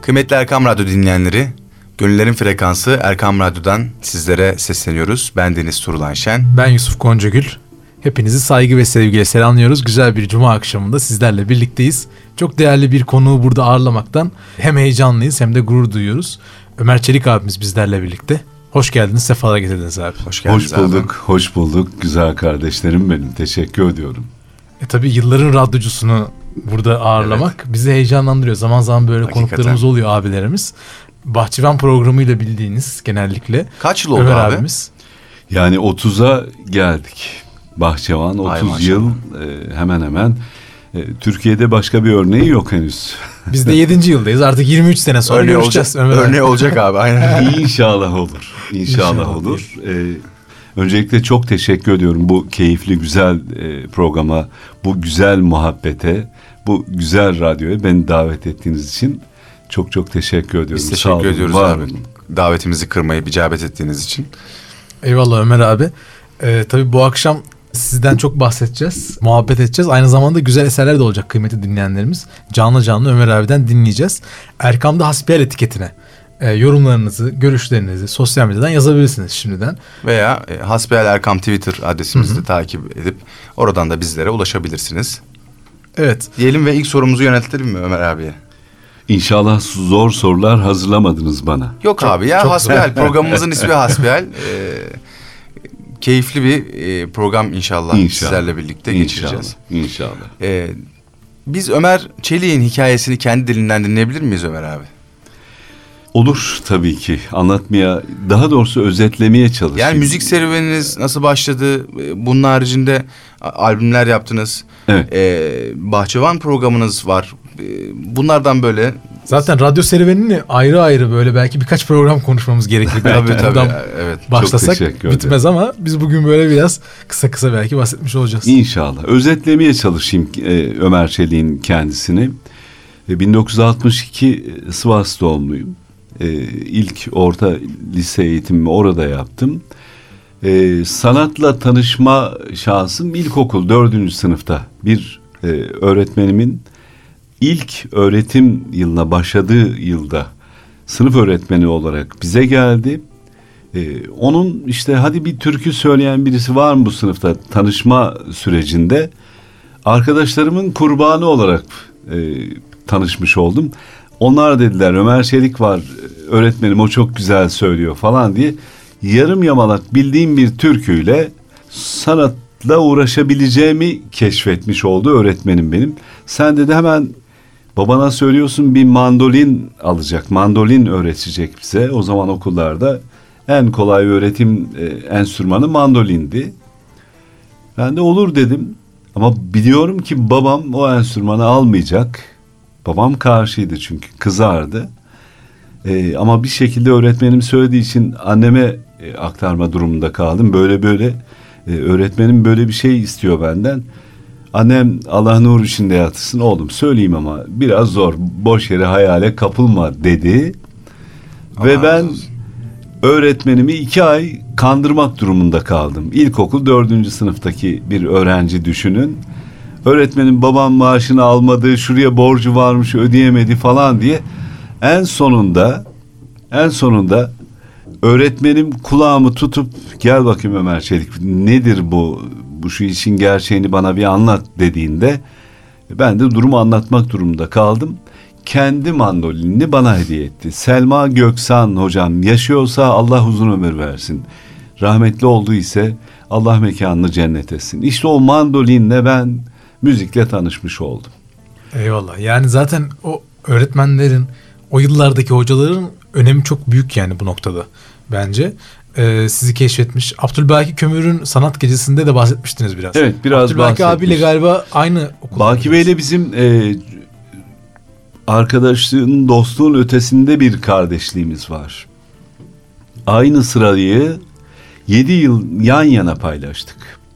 Kıymetli Erkam Radyo dinleyenleri, Gönüllerin Frekansı Erkam Radyo'dan sizlere sesleniyoruz. Ben Deniz Turulan Şen. Ben Yusuf Goncagül. Hepinizi saygı ve sevgiyle selamlıyoruz. Güzel bir cuma akşamında sizlerle birlikteyiz. Çok değerli bir konuğu burada ağırlamaktan hem heyecanlıyız hem de gurur duyuyoruz. Ömer Çelik abimiz bizlerle birlikte. Hoş geldiniz, sefalar getirdiniz abi. Hoş geldiniz. Hoş bulduk güzel kardeşlerim benim. Teşekkür ediyorum. Tabii yılların radyocusunu burada ağırlamak bizi heyecanlandırıyor. Zaman zaman böyle Hakikaten konuklarımız oluyor abilerimiz. Bahçıvan programıyla bildiğiniz genellikle. Kaç yıl oldu Ömer abi? abimiz. Yani 30'a geldik. Bahçıvan 30 yıl hemen hemen. Türkiye'de başka bir örneği yok henüz. Biz de 7. yıldayız. Artık 23 sene sonra görüşeceğiz. Örneği olacak abi, aynen. İnşallah olur. İnşallah olur. Öncelikle çok teşekkür ediyorum bu keyifli güzel programa, bu güzel muhabbete, bu güzel radyoya beni davet ettiğiniz için çok çok teşekkür ediyorum. Biz teşekkür ediyoruz abi. Davetimizi kırmayıp icabet ettiğiniz için. Eyvallah Ömer abi. Tabii bu akşam sizden çok bahsedeceğiz, muhabbet edeceğiz. Aynı zamanda güzel eserler de olacak kıymetli dinleyenlerimiz. Canlı canlı Ömer abiden dinleyeceğiz. Erkam'da hasbihal etiketine yorumlarınızı, görüşlerinizi sosyal medyadan yazabilirsiniz şimdiden. Veya Hasbihal Erkam Twitter adresimizi de takip edip oradan da bizlere ulaşabilirsiniz. Evet. Diyelim ve ilk sorumuzu yöneltelim mi Ömer abiye? İnşallah zor sorular hazırlamadınız bana. Yok çok, abi ya çok Hasbihal. Programımızın ismi Hasbihal. Keyifli bir program inşallah sizlerle birlikte geçireceğiz. İnşallah. Biz Ömer Çelik'in hikayesini kendi dilinden dinleyebilir miyiz Ömer abi? Olur tabii ki. Anlatmaya, daha doğrusu özetlemeye çalışayım. Yani müzik serüveniniz nasıl başladı? Bunun haricinde albümler yaptınız. Evet. Bahçıvan programınız var. Bunlardan böyle... Zaten radyo serüvenini ayrı ayrı böyle belki birkaç program konuşmamız gerekir. Tabii. Evet. Başlasak bitmez ama biz bugün böyle biraz kısa belki bahsetmiş olacağız. İnşallah. Özetlemeye çalışayım Ömer Çelik'in kendisini. 1962 Sivas doğumluyum. İlk orta lise eğitimimi orada yaptım. Sanatla tanışma şansım ilkokul 4. sınıfta bir öğretmenimin ilk öğretim yılına başladığı yılda sınıf öğretmeni olarak bize geldi. Onun işte hadi bir türkü söyleyen birisi var mı bu sınıfta tanışma sürecinde arkadaşlarımın kurbanı olarak tanışmış oldum. Onlar dediler Ömer Çelik var öğretmenim o çok güzel söylüyor falan diye yarım yamalak bildiğim bir türküyle sanatla uğraşabileceğimi keşfetmiş oldu öğretmenim benim. Sen dedi hemen babana söylüyorsun bir mandolin alacak, mandolin öğretecek bize. O zaman okullarda en kolay öğretim enstrümanı mandolindi. Ben de olur dedim ama biliyorum ki babam o enstrümanı almayacak. Babam karşıydı çünkü kızardı. Ama bir şekilde öğretmenim söylediği için anneme aktarma durumunda kaldım. Böyle öğretmenim böyle bir şey istiyor benden. Annem Allah nur içinde yatsın oğlum söyleyeyim ama biraz zor. Boş yere hayale kapılma dedi. Ve ben öğretmenimi 2 ay kandırmak durumunda kaldım. İlkokul 4. sınıftaki bir öğrenci düşünün. Öğretmenin babam maaşını almadı, şuraya borcu varmış ödeyemedi falan diye. En sonunda öğretmenim kulağımı tutup gel bakayım Ömer Çelik nedir bu şu işin gerçeğini bana bir anlat dediğinde ben de durumu anlatmak durumunda kaldım. Kendi mandolinini bana hediye etti. Selma Göksan hocam yaşıyorsa Allah uzun ömür versin. Rahmetli oldu ise Allah mekanını cennet etsin. İşte o mandolinle ben müzikle tanışmış oldum. Eyvallah. Yani zaten o öğretmenlerin, o yıllardaki hocaların önemi çok büyük yani bu noktada bence. Sizi keşfetmiş. Abdülbaki Kömür'ün sanat gecesinde de bahsetmiştiniz biraz. Evet biraz Abdülbaki abiyle galiba aynı okulda. Baki Bey'le bizim arkadaşlığın, dostluğun ötesinde bir kardeşliğimiz var. Aynı sırayı 7 yıl yan yana paylaştık.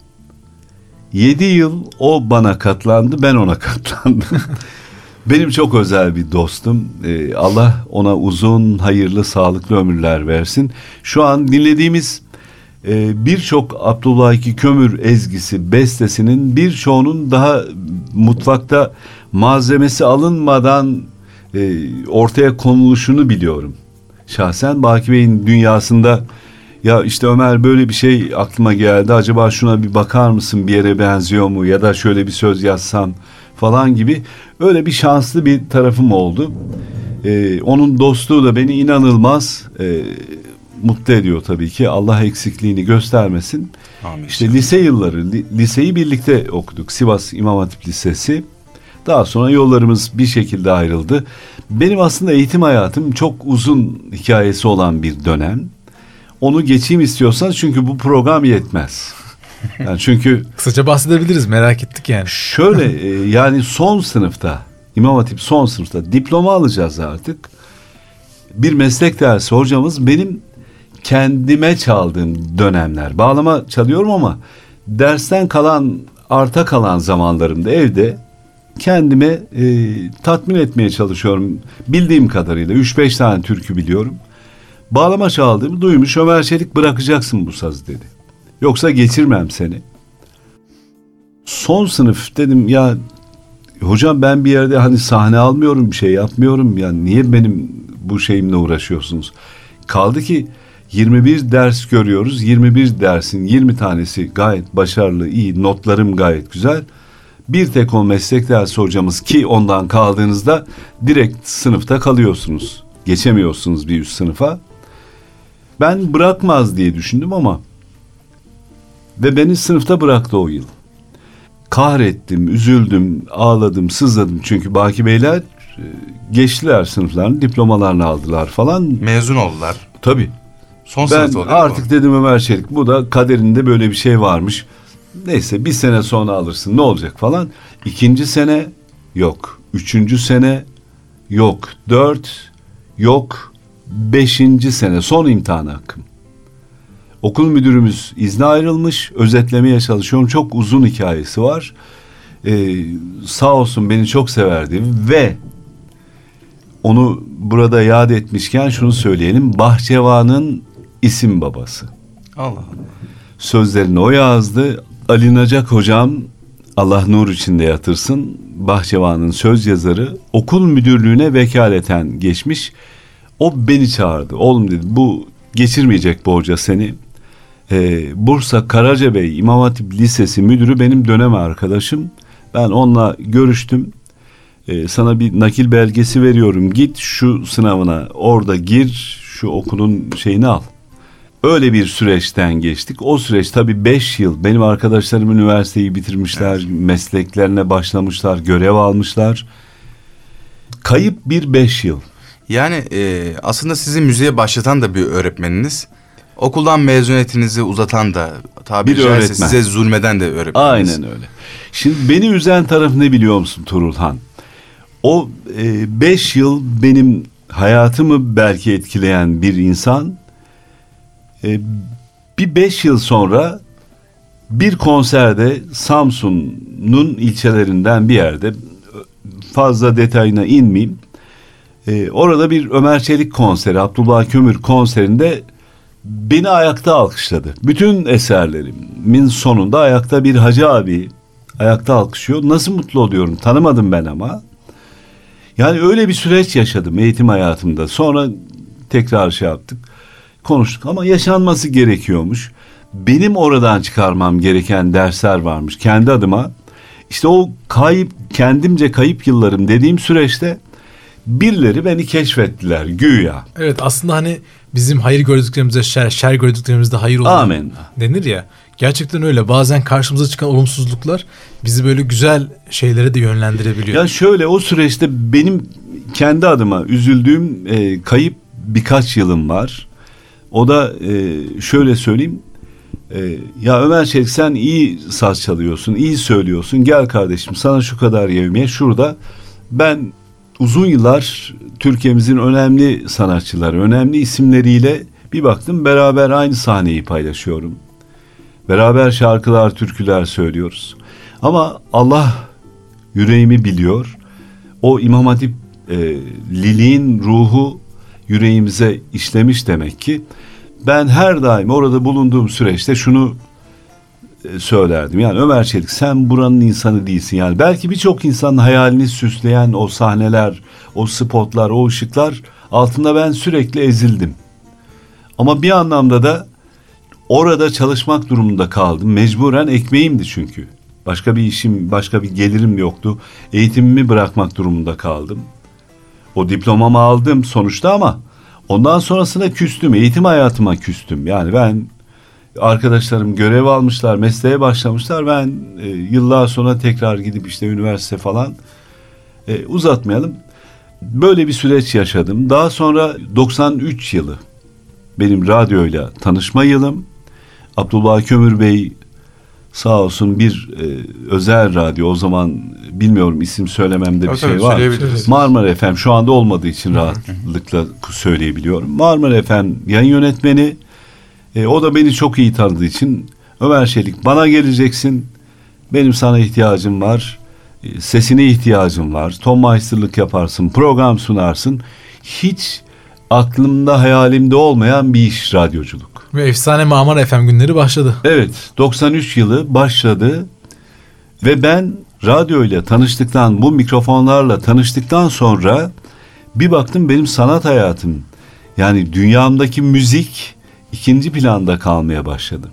7 yıl o bana katlandı, ben ona katlandım. Benim çok özel bir dostum. Allah ona uzun, hayırlı, sağlıklı ömürler versin. Şu an dinlediğimiz birçok Abdülbaki Kömür ezgisi, bestesinin birçoğunun daha mutfakta malzemesi alınmadan ortaya konuluşunu biliyorum. Şahsen Baki Bey'in dünyasında ya işte Ömer böyle bir şey aklıma geldi. Acaba şuna bir bakar mısın, bir yere benziyor mu ya da şöyle bir söz yazsam falan gibi öyle bir şanslı bir tarafım oldu. Onun dostluğu da beni inanılmaz mutlu ediyor tabii ki. Allah eksikliğini göstermesin. Amin. İşte lise yılları, liseyi birlikte okuduk. Sivas İmam Hatip Lisesi. Daha sonra yollarımız bir şekilde ayrıldı. Benim aslında eğitim hayatım çok uzun hikayesi olan bir dönem. Onu geçeyim istiyorsanız çünkü bu program yetmez. Yani çünkü Kısaca bahsedebiliriz, merak ettik yani. şöyle yani son sınıfta, İmam Hatip son sınıfta diploma alacağız artık. Bir meslek dersi hocamız benim kendime çaldığım dönemler. Bağlama çalıyorum ama dersten kalan, arta kalan zamanlarımda evde kendime tatmin etmeye çalışıyorum. Bildiğim kadarıyla 3-5 tane türkü biliyorum. Bağlama çaldığımı duymuş. Ömer Çelik bırakacaksın bu sazı dedi. Yoksa geçirmem seni. Son sınıf dedim ya hocam ben bir yerde hani sahne almıyorum, bir şey yapmıyorum. Ya niye benim bu şeyimle uğraşıyorsunuz? Kaldı ki 21 ders görüyoruz. 21 dersin 20 tanesi gayet başarılı, iyi. Notlarım gayet güzel. Bir tek o meslek dersi hocamız ki ondan kaldığınızda direkt sınıfta kalıyorsunuz. Geçemiyorsunuz bir üst sınıfa. Ben bırakmaz diye düşündüm ama ve beni sınıfta bıraktı o yıl. Kahrettim, üzüldüm, ağladım, sızladım. Çünkü Baki Beyler geçtiler sınıflarını, diplomalarını aldılar falan. Mezun oldular. Tabii. Son Ben sınıfta oluyor artık dedim Ömer Çelik bu da kaderinde böyle bir şey varmış. Neyse bir sene sonra alırsın ne olacak falan. 2. sene yok. 3. sene yok. 4 yok. 5. sene son imtihan hakkım. Okul müdürümüz izne ayrılmış. Özetlemeye çalışıyorum. Çok uzun hikayesi var. Sağ olsun beni çok severdi ve onu burada yad etmişken şunu söyleyelim. Bahçevan'ın isim babası. Allah Allah. Sözlerini o yazdı. Ali Nacak hocam Allah nur içinde yatırsın. Bahçevan'ın söz yazarı okul müdürlüğüne vekaleten geçmiş. O beni çağırdı. Oğlum dedi bu geçirmeyecek bu hoca seni. Bursa Karacabey İmam Hatip Lisesi müdürü benim dönem arkadaşım. Ben onunla görüştüm. Sana bir nakil belgesi veriyorum. Git şu sınavına orada gir şu okulun şeyini al. Öyle bir süreçten geçtik. O süreç tabii 5 yıl. Benim arkadaşlarım üniversiteyi bitirmişler. Evet. Mesleklerine başlamışlar. Görev almışlar. Kayıp bir 5 yıl. Yani aslında sizi müziğe başlatan da bir öğretmeniniz. Okuldan mezuniyetinizi uzatan da tabiri bir caizse öğretmen. size zulmeden de öğretmeniniz. Aynen öyle. Şimdi beni üzen taraf ne biliyor musun Turulhan? O 5 yıl benim hayatımı belki etkileyen bir insan bir 5 yıl sonra bir konserde Samsun'un ilçelerinden bir yerde fazla detayına inmeyeyim. Orada bir Ömer Çelik konseri, Abdullah Kömür konserinde beni ayakta alkışladı. Bütün eserlerimin sonunda ayakta bir hacı abi ayakta alkışlıyor. Nasıl mutlu oluyorum tanımadım ben ama. Yani öyle bir süreç yaşadım eğitim hayatımda. Sonra tekrar şey yaptık. Konuştuk ama yaşanması gerekiyormuş. Benim oradan çıkarmam gereken dersler varmış kendi adıma. İşte o kendimce kayıp yıllarım dediğim süreçte birileri beni keşfettiler güya. Evet aslında hani bizim hayır gördüklerimizde şer gördüklerimizde hayır olur Amin. denir ya. Gerçekten öyle. Bazen karşımıza çıkan olumsuzluklar bizi böyle güzel şeylere de yönlendirebiliyor. Ya şöyle o süreçte benim kendi adıma üzüldüğüm kayıp birkaç yılım var. O da şöyle söyleyeyim. Ya Ömer Çelik sen iyi saz çalıyorsun, iyi söylüyorsun. Gel kardeşim sana şu kadar yevmiye şurada. Ben uzun yıllar Türkiye'mizin önemli sanatçıları, önemli isimleriyle bir baktım beraber aynı sahneyi paylaşıyorum. Beraber şarkılar, türküler söylüyoruz. Ama Allah yüreğimi biliyor. O İmam Hatip liliğin ruhu yüreğimize işlemiş demek ki. Ben her daim orada bulunduğum süreçte şunu söylerdim. Yani Ömer Çelik, sen buranın insanı değilsin. Yani belki birçok insanın hayalini süsleyen o sahneler, o spotlar, o ışıklar altında ben sürekli ezildim. Ama bir anlamda da orada çalışmak durumunda kaldım. Mecburen, ekmeğimdi çünkü. Başka bir işim, başka bir gelirim yoktu. Eğitimimi bırakmak durumunda kaldım. O diplomamı aldım sonuçta ama ondan sonrasında küstüm. Eğitim hayatıma küstüm. Yani ben, arkadaşlarım görev almışlar, mesleğe başlamışlar. Ben yıllar sonra tekrar gidip işte üniversite falan, uzatmayalım. Böyle bir süreç yaşadım. Daha sonra 93 yılı benim radyoyla tanışma yılım. Abdullah Kömür Bey sağ olsun bir özel radyo, o zaman bilmiyorum isim söylememde bir şey var. Marmara FM, şu anda olmadığı için rahatlıkla söyleyebiliyorum. Marmara FM yayın yönetmeni, o da beni çok iyi tanıdığı için, Ömer Çelik bana geleceksin, benim sana ihtiyacım var, sesine ihtiyacım var, tonmeisterlık yaparsın, program sunarsın. Hiç aklımda hayalimde olmayan bir iş radyoculuk. Ve efsane Marmara FM günleri başladı. Evet, 93 yılı başladı ve ben radyoyla tanıştıktan, bu mikrofonlarla tanıştıktan sonra bir baktım benim sanat hayatım, yani dünyamdaki müzik ikinci planda kalmaya başladı.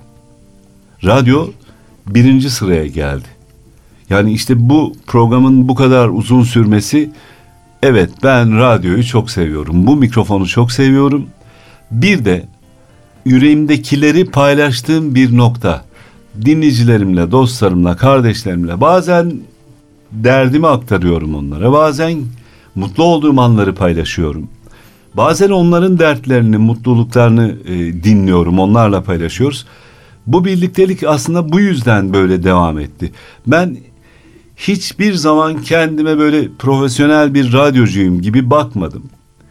Radyo birinci sıraya geldi. Yani işte bu programın bu kadar uzun sürmesi, evet ben radyoyu çok seviyorum, bu mikrofonu çok seviyorum. Bir de yüreğimdekileri paylaştığım bir nokta. Dinleyicilerimle, dostlarımla, kardeşlerimle bazen derdimi aktarıyorum onlara. Bazen mutlu olduğum anları paylaşıyorum. Bazen onların dertlerini, mutluluklarını dinliyorum, onlarla paylaşıyoruz. Bu birliktelik aslında bu yüzden böyle devam etti. Ben hiçbir zaman kendime böyle profesyonel bir radyocuyum gibi bakmadım.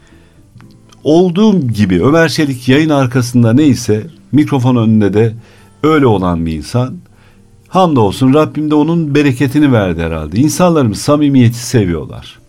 Olduğum gibi Ömer Çelik yayın arkasında neyse mikrofon önünde de öyle olan bir insan. Hamdolsun Rabbim de onun bereketini verdi herhalde. İnsanlarımız samimiyeti seviyorlar.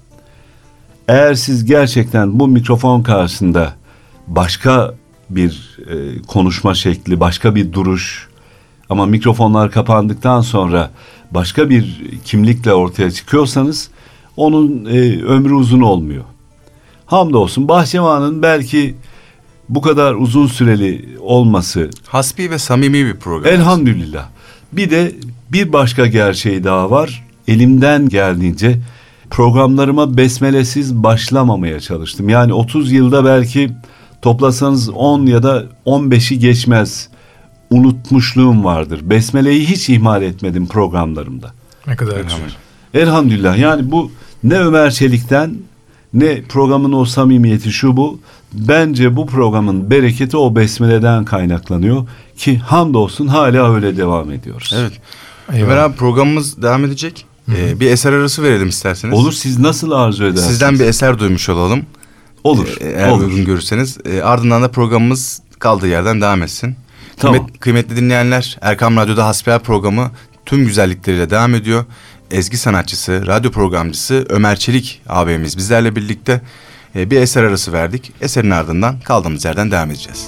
Eğer siz gerçekten bu mikrofon karşısında başka bir konuşma şekli, başka bir duruş, ama mikrofonlar kapandıktan sonra başka bir kimlikle ortaya çıkıyorsanız onun ömrü uzun olmuyor. Hamdolsun Bahçıvan'ın belki bu kadar uzun süreli olması, hasbi ve samimi bir program. elhamdülillah. Bir de bir başka gerçeği daha var. Elimden geldiğince programlarıma besmelesiz başlamamaya çalıştım. Yani 30 yılda belki toplasanız 10 ya da 15'i geçmez unutmuşluğum vardır. Besmeleyi hiç ihmal etmedim programlarımda. Ne kadar güzel. Elhamdülillah. Yani bu ne Ömer Çelik'ten, ne programın o samimiyeti, şu bu. Bence bu programın bereketi o besmeleden kaynaklanıyor ki hamdolsun hala öyle devam ediyoruz. Evet. Eyvallah. Ömer abi, programımız devam edecek. Bir eser arası verelim isterseniz. Olur, siz nasıl arzu edersiniz? Sizden bir eser duymuş olalım. Olur. Eğer olur. uygun görürseniz. Ardından da programımız kaldığı yerden devam etsin. Tamam. Kıymetli dinleyenler, Erkam Radyo'da Hasbihal programı tüm güzellikleriyle devam ediyor. Ezgi sanatçısı, radyo programcısı Ömer Çelik ağabeyimiz bizlerle birlikte bir eser arası verdik. Eserin ardından kaldığımız yerden devam edeceğiz.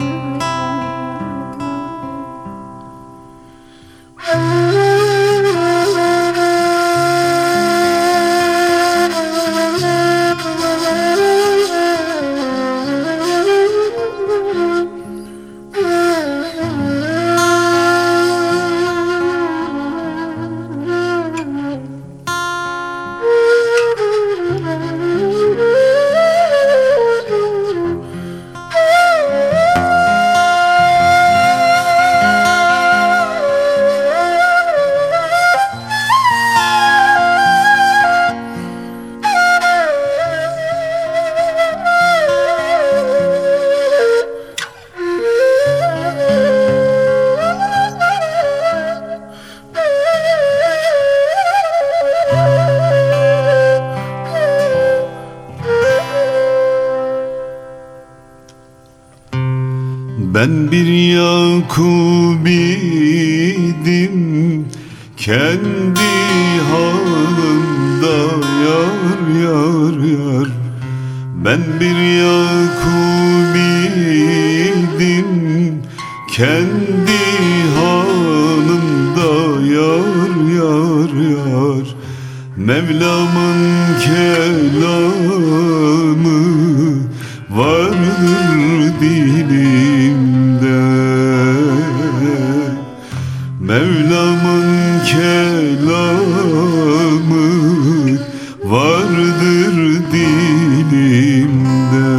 Ah Ben bir Yakub'idim, kendi halımda yar yar yar. Ben bir Yakub'idim, kendi halımda yar yar yar. Mevlam'ın kelamı vardır dilimde. Mevlam'ın kelamı vardır dilimde.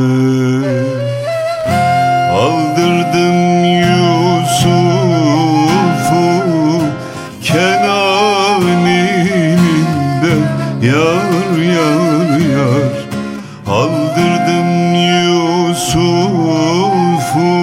Aldırdım Yusuf'u Kenan elinden yar yar yar. Aldırdım Yusuf'u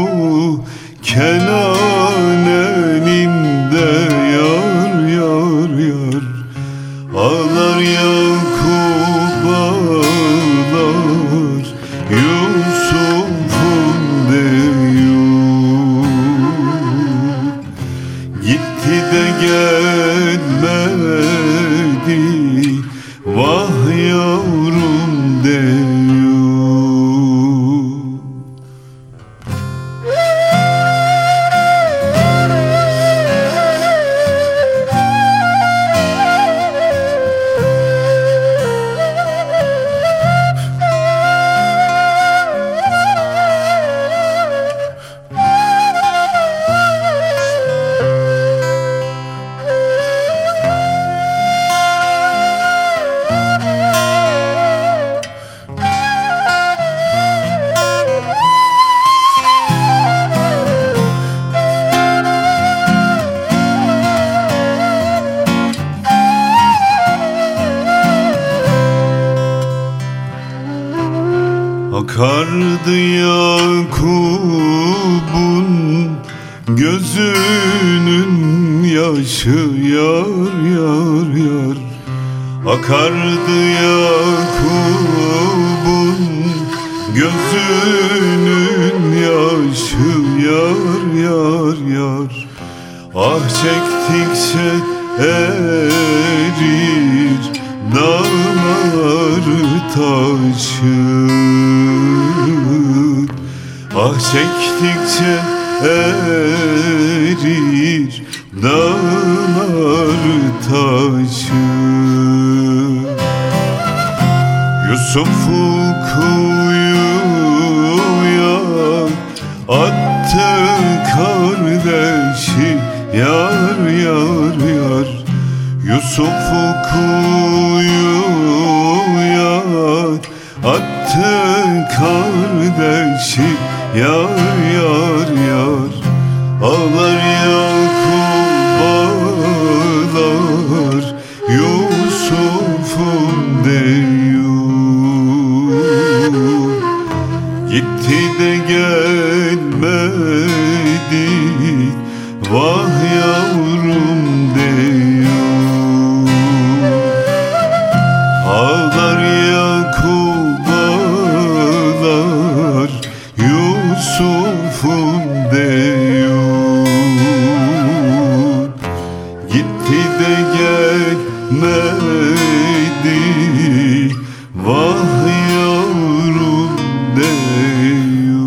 Kenan elinde yar yar yar. Ağlar Yakup ağlar, Yusuf'um diyor. Gitti de gelmedi, vah yavrum diyor. Akardı Yakub'un gözünün yaşı yar yar yar. Akardı Yakub'un gözünün yaşı yar yar yar. Ah çektikçe erir dağlar taşır. Ah çektikçe erir dağlar taşır. Yusuf'u kuyuya attı kardeşi yar yar yar. Yusuf'u kuyuya attı kardeşi yar yar yar. Ağlar Yakup ağlar, Yusuf'um diyor. Gitti de gelmedi, vah yavrum diyor. Ağlar Yakup ağlar, Yusuf'um diyor. Gitti de gelmedi, vah yavrum diyor.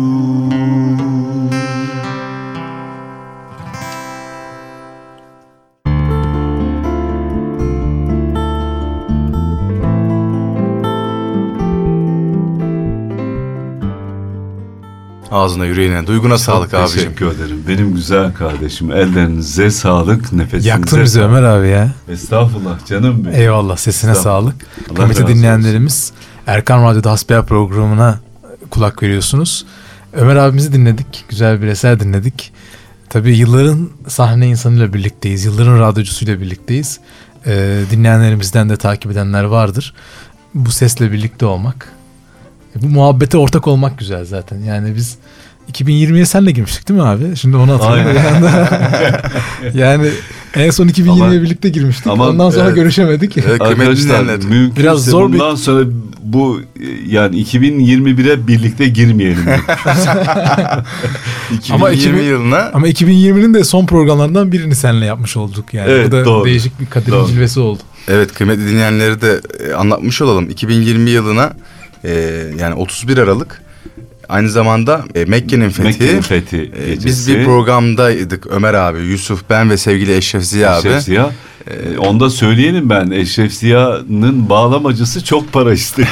Ağzına, yüreğine, duyguna sağlık abicim. Teşekkür ederim. Benim güzel kardeşim. Ellerinize sağlık, nefesinize Yaktın bizi sağlık. Ömer abi ya. Estağfurullah canım benim. Eyvallah, sesine sağlık. Allah Kıymetli razı dinleyenlerimiz, Erkam Radyo'da Hasbihal programına kulak veriyorsunuz. Ömer abimizi dinledik. Güzel bir eser dinledik. Tabii yılların sahne insanıyla birlikteyiz. Yılların radyocusuyla birlikteyiz. Dinleyenlerimizden de takip edenler vardır. Bu sesle birlikte olmak, bu muhabbete ortak olmak güzel zaten. Yani biz 2020'ye senle girmiştik değil mi abi? Şimdi onu hatırlıyorum. Yani en son 2020'ye birlikte girmiştik. Ondan sonra görüşemedik. Arkadaşlar biraz zor bundan sonra bu yani 2021'e birlikte girmeyelim. Ama 2020 yılına Ama 2020'nin de son programlarından birini seninle yapmış olduk yani. Evet, Bu da doğru. değişik bir kaderin Doğru. cilvesi oldu. evet, kıymetli dinleyenleri de anlatmış olalım. 2020 yılına yani 31 Aralık aynı zamanda Mekke'nin fethi. Gecesi. Biz bir programdaydık, Ömer abi, Yusuf, ben ve sevgili Eşref Ziya abi. Eşref Ziya. Onu da söyleyelim ben. Eşref Ziya'nın bağlamacısı çok para istemiş.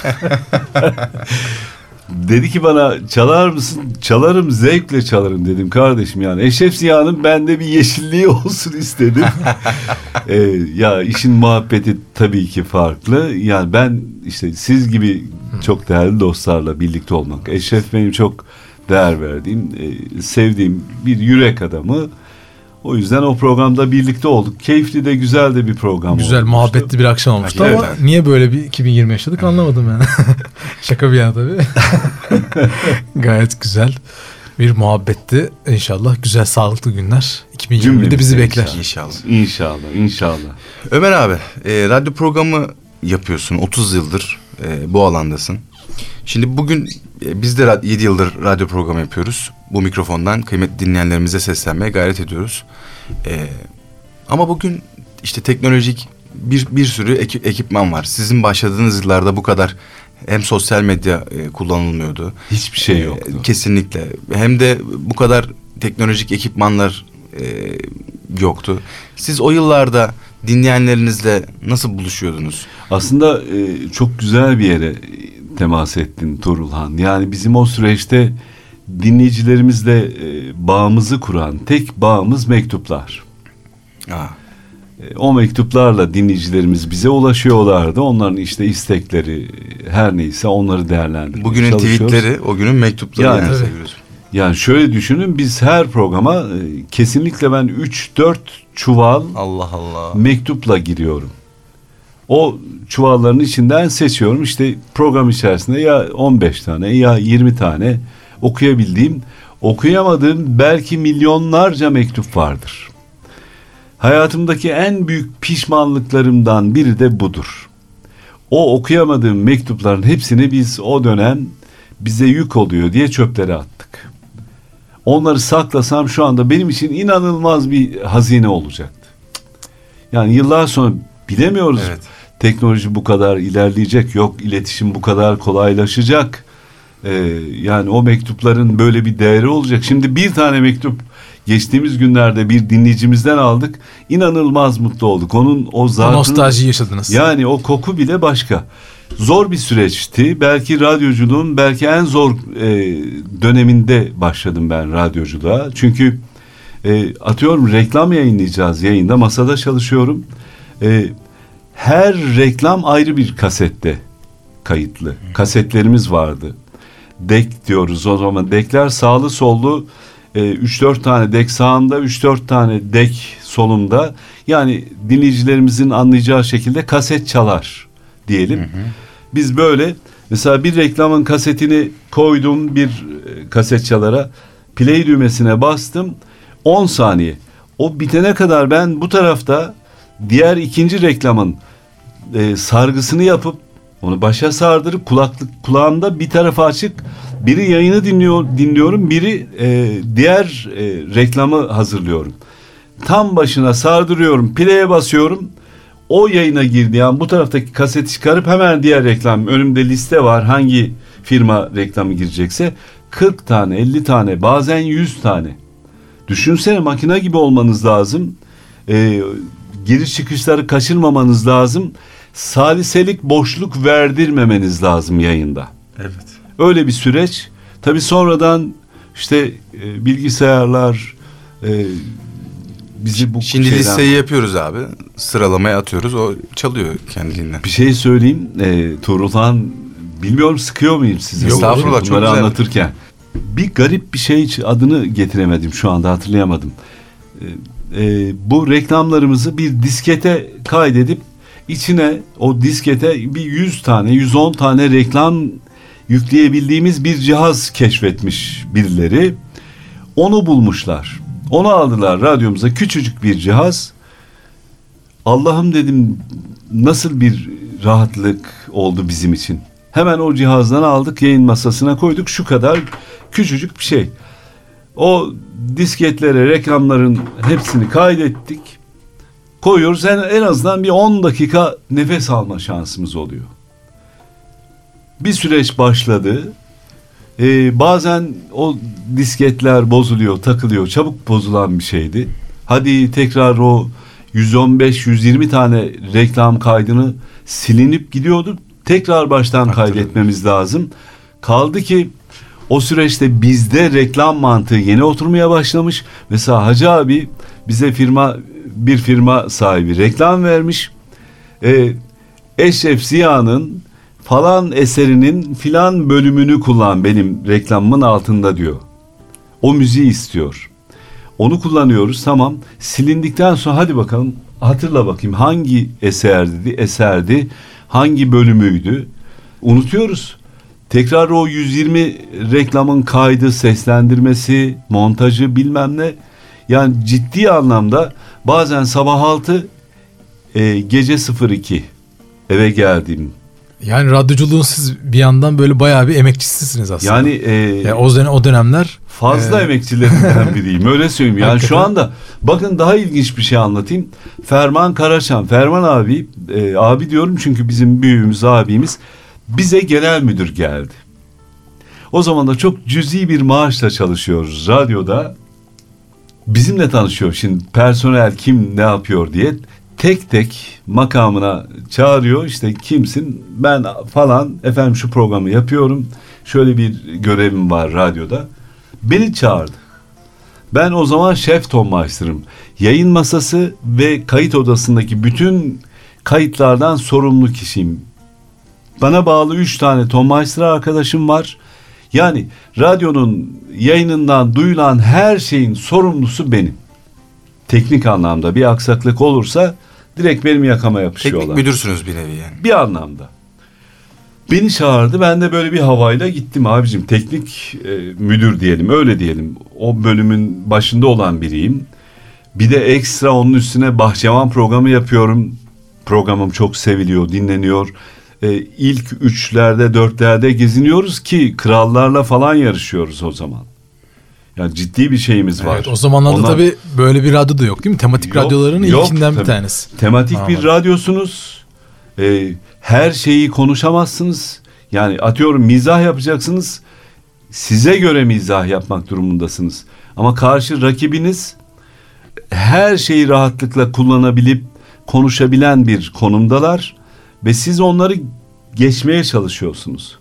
Dedi ki bana çalar mısın? Çalarım, zevkle çalarım dedim kardeşim yani. Eşref Ziya'nın bende bir yeşilliği olsun istedim. Ya işin muhabbeti tabii ki farklı. Yani ben işte siz gibi çok değerli dostlarla birlikte olmak. Eşref benim çok değer verdiğim, sevdiğim bir yürek adamı. O yüzden o programda birlikte olduk. Keyifli de güzel de bir program Güzel, olmuştu. muhabbetli bir akşam olmuştu Evet, ama evet. niye böyle bir 2020 yaşadık anlamadım yani. Şaka bir yana tabii. Gayet güzel bir muhabbetti. İnşallah güzel, sağlıklı günler 2020'de bizi bekler. İnşallah. İnşallah. Ömer abi, radyo programı yapıyorsun. 30 yıldır bu alandasın. Şimdi bugün biz de 7 yıldır radyo programı yapıyoruz. Bu mikrofondan kıymetli dinleyenlerimize seslenmeye gayret ediyoruz. Ama bugün işte teknolojik bir sürü ekipman var. Sizin başladığınız yıllarda bu kadar hem sosyal medya kullanılmıyordu. Hiçbir şey yoktu. Kesinlikle. Hem de bu kadar teknolojik ekipmanlar yoktu. Siz o yıllarda dinleyenlerinizle nasıl buluşuyordunuz? Aslında çok güzel bir yere temas ettin Tuğrulhan. Yani bizim o süreçte dinleyicilerimizle bağımızı kuran tek bağımız mektuplar. O mektuplarla dinleyicilerimiz bize ulaşıyorlardı. Onların işte istekleri her neyse onları değerlendirmeye Bugünün çalışıyoruz. tweetleri, o günün mektupları Yani, yani evet. seviyoruz. Yani şöyle düşünün, biz her programa kesinlikle ben 3-4 çuval Allah Allah. mektupla giriyorum. O çuvalların içinden seçiyorum. İşte program içerisinde ya 15 tane ya 20 tane okuyabildiğim, okuyamadığım belki milyonlarca mektup vardır. Hayatımdaki en büyük pişmanlıklarımdan biri de budur. O okuyamadığım mektupların hepsini biz o dönem bize yük oluyor diye çöplere attık. Onları saklasam şu anda benim için inanılmaz bir hazine olacaktı. Yani yıllar sonra bilemiyoruz. Evet. Teknoloji bu kadar ilerleyecek, yok iletişim bu kadar kolaylaşacak. Yani o mektupların böyle bir değeri olacak. Şimdi bir tane mektup geçtiğimiz günlerde bir dinleyicimizden aldık. İnanılmaz mutlu olduk. Onun o zatını, Nostalji yaşadınız. yani o koku bile başka. Zor bir süreçti. Belki radyoculuğun belki en zor döneminde başladım ben radyoculuğa. Çünkü atıyorum reklam yayınlayacağız yayında. Masada çalışıyorum. Her reklam ayrı bir kasette kayıtlı. Kasetlerimiz vardı. Dek diyoruz o zaman. Dekler sağlı sollu 3-4 tane dek sağında, 3-4 tane dek solumda. Yani dinleyicilerimizin anlayacağı şekilde kaset çalar diyelim. Hı hı. Biz böyle mesela bir reklamın kasetini koydum bir kaset çalara, play düğmesine bastım, 10 saniye. O bitene kadar ben bu tarafta diğer ikinci reklamın sargısını yapıp onu başa sardırıp kulağımda bir tarafa açık, biri yayını dinliyorum, biri diğer reklamı hazırlıyorum. Tam başına sardırıyorum, play'e basıyorum. O yayına girdiği an bu taraftaki kaseti çıkarıp hemen diğer reklam, önümde liste var hangi firma reklamı girecekse, 40 tane 50 tane bazen 100 tane. Düşünsene, makine gibi olmanız lazım. Giriş çıkışları kaçırmamanız lazım. Saliselik boşluk verdirmemeniz lazım yayında. Evet. Öyle bir süreç. Tabii sonradan işte bilgisayarlar bizi bu Şimdi şeyden... listeyi yapıyoruz abi. Sıralamaya atıyoruz. O çalıyor kendiliğinden. Bir şey söyleyeyim. Tuğrulhan, bilmiyorum sıkıyor muyum sizi? Yok, estağfurullah, çok bunları güzel anlatırken. Bir garip bir şey, adını getiremedim şu anda, hatırlayamadım. Bu reklamlarımızı bir diskete kaydedip içine, o diskete bir 100 tane 110 tane reklam yükleyebildiğimiz bir cihaz keşfetmiş birileri. Onu bulmuşlar. Onu aldılar radyomuza, küçücük bir cihaz. Allah'ım dedim, nasıl bir rahatlık oldu bizim için. Hemen o cihazdan aldık, yayın masasına koyduk. Şu kadar küçücük bir şey. O disketlere reklamların hepsini kaydettik. Koyuyoruz. En azından bir 10 dakika nefes alma şansımız oluyor. Bir süreç başladı. Bazen o disketler bozuluyor, takılıyor. Çabuk bozulan bir şeydi. Hadi tekrar o 115-120 tane reklam kaydını silinip gidiyordu. Tekrar baştan kaydetmemiz lazım. Kaldı ki o süreçte bizde reklam mantığı yeni oturmaya başlamış. Mesela Hacı abi bize bir firma sahibi reklam vermiş. Eşref Ziya'nın falan eserinin filan bölümünü kullan benim reklamımın altında diyor. O müziği istiyor. Onu kullanıyoruz, tamam. Silindikten sonra hadi bakalım hatırla bakayım hangi eserdi, hangi bölümüydü. Unutuyoruz. Tekrar o 120 reklamın kaydı, seslendirmesi, montajı bilmem ne. Yani ciddi anlamda bazen sabah 6, gece 02 eve geldim. Yani radyoculuğun siz bir yandan böyle bayağı bir emekçisisiniz aslında. Yani o dönemler fazla emekçilerinden biriyim, öyle söyleyeyim. Yani şu anda bakın daha ilginç bir şey anlatayım. Ferman Karaçam, Ferman abi, abi diyorum çünkü bizim büyüğümüz, abimiz, bize genel müdür geldi. O zaman da çok cüzi bir maaşla çalışıyoruz radyoda. Bizimle tanışıyor şimdi, personel kim ne yapıyor diye. Tek tek makamına çağırıyor, işte kimsin, ben falan, efendim şu programı yapıyorum, şöyle bir görevim var radyoda. Beni çağırdı. Ben o zaman şef tonmeister'ım. Yayın masası ve kayıt odasındaki bütün kayıtlardan sorumlu kişiyim. Bana bağlı 3 tane tonmeister arkadaşım var. Yani radyonun yayınından duyulan her şeyin sorumlusu benim. Teknik anlamda bir aksaklık olursa direkt benim yakama yapışıyorlar. Teknik müdürsünüz bir nevi yani. Bir anlamda. Beni çağırdı, ben de böyle bir havayla gittim abicim. Teknik müdür diyelim, öyle diyelim. O bölümün başında olan biriyim. Bir de ekstra onun üstüne bahçıvan programı yapıyorum. Programım çok seviliyor, dinleniyor. İlk 3'lerde 4'lerde geziniyoruz ki krallarla falan yarışıyoruz o zaman. Yani ciddi bir şeyimiz var. Evet, o zamanlarda tabii böyle bir radyo da yok değil mi? Tematik radyoların ilkinden bir tanesi. Tematik bir radyosunuz. Her şeyi konuşamazsınız. Yani atıyorum mizah yapacaksınız. Size göre mizah yapmak durumundasınız. Ama karşı rakibiniz her şeyi rahatlıkla kullanabilip konuşabilen bir konumdalar. Ve siz onları geçmeye çalışıyorsunuz.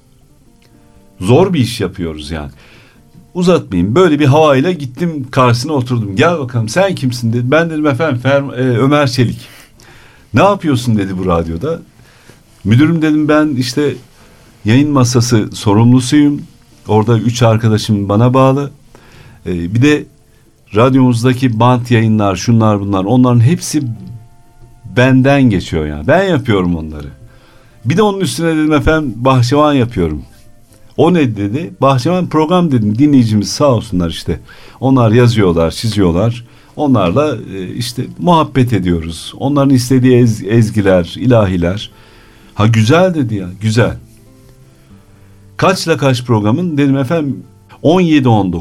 Zor bir iş yapıyoruz yani. Uzatmayayım. Böyle bir havayla gittim, karşısına oturdum. Gel bakalım sen kimsin dedi. Ben dedim efendim Ömer Çelik. Ne yapıyorsun dedi bu radyoda. Müdürüm dedim, ben işte yayın masası sorumlusuyum. Orada 3 arkadaşım bana bağlı. Bir de radyomuzdaki bant yayınlar, şunlar bunlar, onların hepsi benden geçiyor yani. Ben yapıyorum onları. Bir de onun üstüne dedim efendim bahçıvan yapıyorum. O ne dedi? Bahçıvan program dedim. Dinleyicimiz sağ olsunlar işte. Onlar yazıyorlar, çiziyorlar. Onlarla işte muhabbet ediyoruz. Onların istediği ezgiler, ilahiler. Ha güzel dedi ya, güzel. Kaçla kaç programın? Dedim efendim 17-19.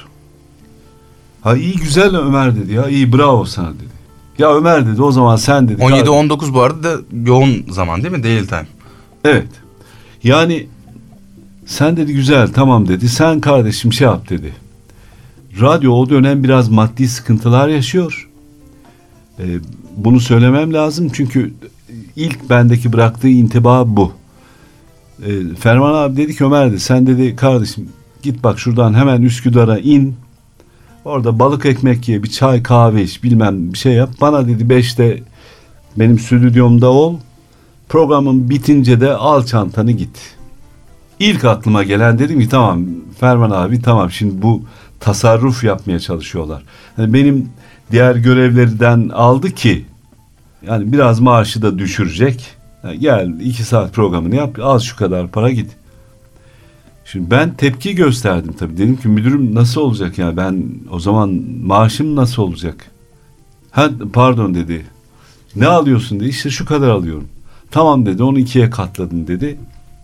Ha iyi güzel Ömer dedi ya, iyi bravo sana dedi. Ya Ömer dedi, o zaman sen dedi. 17-19 bu arada da yoğun zaman değil mi? Değil time. Evet. Yani sen dedi güzel, tamam dedi. Sen kardeşim şey yap dedi. Radyo o dönem biraz maddi sıkıntılar yaşıyor. Bunu söylemem lazım çünkü ilk bendeki bıraktığı intiba bu. Ferman abi dedi ki Ömer dedi, sen dedi kardeşim git bak şuradan hemen Üsküdar'a in. Orada balık ekmek ye, bir çay kahve iç, bilmem bir şey yap. Bana dedi 5'te benim stüdyomda ol. Programın bitince de al çantanı git. İlk aklıma gelen, dedim ki tamam Ferman abi, tamam şimdi bu tasarruf yapmaya çalışıyorlar. Yani benim diğer görevlerden aldı ki yani biraz maaşı da düşürecek. Yani gel 2 saat programını yap, al şu kadar para git. Şimdi ben tepki gösterdim tabii. Dedim ki müdürüm nasıl olacak ya, ben o zaman maaşım nasıl olacak? Ha pardon dedi. Ne alıyorsun dedi. İşte şu kadar alıyorum. Tamam dedi, onu 2'ye katladın dedi.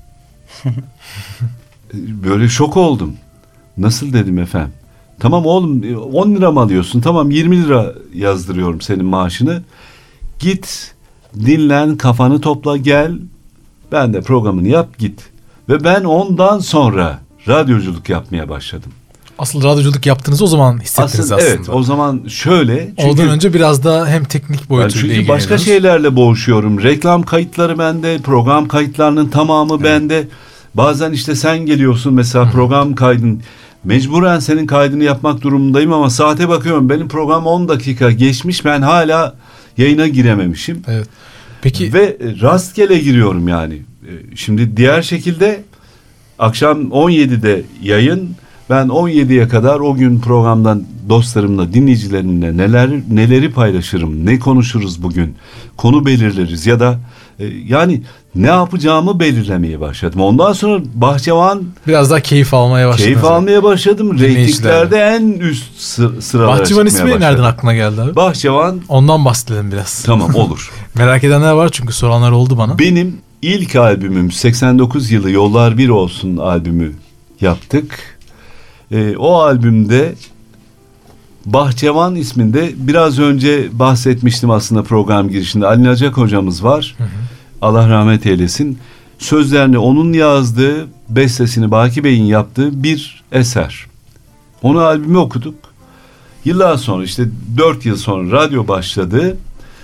Böyle şok oldum. Nasıl dedim efendim? Tamam oğlum 10 lira mı alıyorsun? Tamam 20 lira yazdırıyorum senin maaşını. Git dinlen, kafanı topla, gel. Ben de programını yap, git. Ve ben ondan sonra radyoculuk yapmaya başladım. Asıl radyoculuk yaptığınızı o zaman hissettiniz aslında. Evet, o zaman şöyle. Ondan önce biraz daha hem teknik boyutuyla çünkü başka şeylerle boğuşuyorum. Reklam kayıtları bende, program kayıtlarının tamamı bende. Bazen işte sen geliyorsun mesela program kaydın. Mecburen senin kaydını yapmak durumundayım ama saate bakıyorum. Benim program 10 dakika geçmiş, ben hala yayına girememişim. Evet. Peki. Ve rastgele giriyorum yani. Şimdi diğer şekilde akşam 17'de yayın. Ben 17'ye kadar o gün programdan dostlarımla, dinleyicilerimle neleri paylaşırım, ne konuşuruz bugün, konu belirleriz ya da yani ne yapacağımı belirlemeye başladım. Ondan sonra Bahçevan biraz daha keyif almaya başladım. Keyif almaya başladım. Reytinglerde en üst sıralara çıkmaya Bahçevan ismi başladım. nereden aklına geldi abi? Bahçevan. Ondan bahsedelim biraz. Tamam, olur. Merak edenler var çünkü soranlar oldu bana. Benim ilk albümüm 89 yılı Yollar Bir Olsun albümü yaptık. O albümde Bahçevan isminde biraz önce bahsetmiştim aslında program girişinde. Ali Nacak hocamız var. Hı hı. Allah rahmet eylesin. Sözlerini onun yazdığı, bestesini Baki Bey'in yaptığı bir eser. Onu albümü okuduk. Yıllar sonra işte 4 yıl sonra radyo başladı.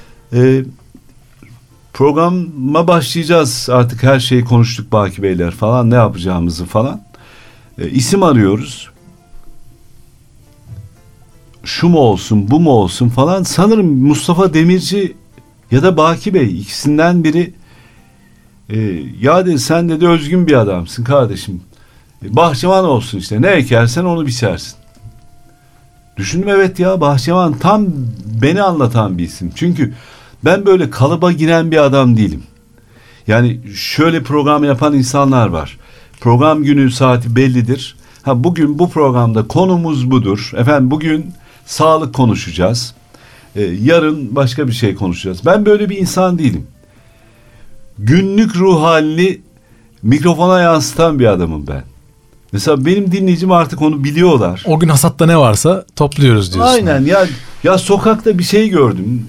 Programa başlayacağız. Artık her şeyi konuştuk Baki Beyler falan, ne yapacağımızı falan. İsim arıyoruz. Şu mu olsun, bu mu olsun falan. Sanırım Mustafa Demirci ya da Baki Bey, ikisinden biri ya dedi, sen dedi özgün bir adamsın kardeşim. Bahçevan olsun işte, ne ekersen onu biçersin. Düşündüm, evet ya, Bahçevan tam beni anlatan bir isim. Çünkü ben böyle kalıba giren bir adam değilim. Yani şöyle program yapan insanlar var. Program günü saati bellidir. Bugün bu programda konumuz budur. Efendim bugün sağlık konuşacağız. Yarın başka bir şey konuşacağız. Ben böyle bir insan değilim. Günlük ruh halini mikrofona yansıtan bir adamım ben. Mesela benim dinleyicim artık onu biliyorlar. O gün hasatta ne varsa topluyoruz diyorsun. Aynen ya sokakta bir şey gördüm.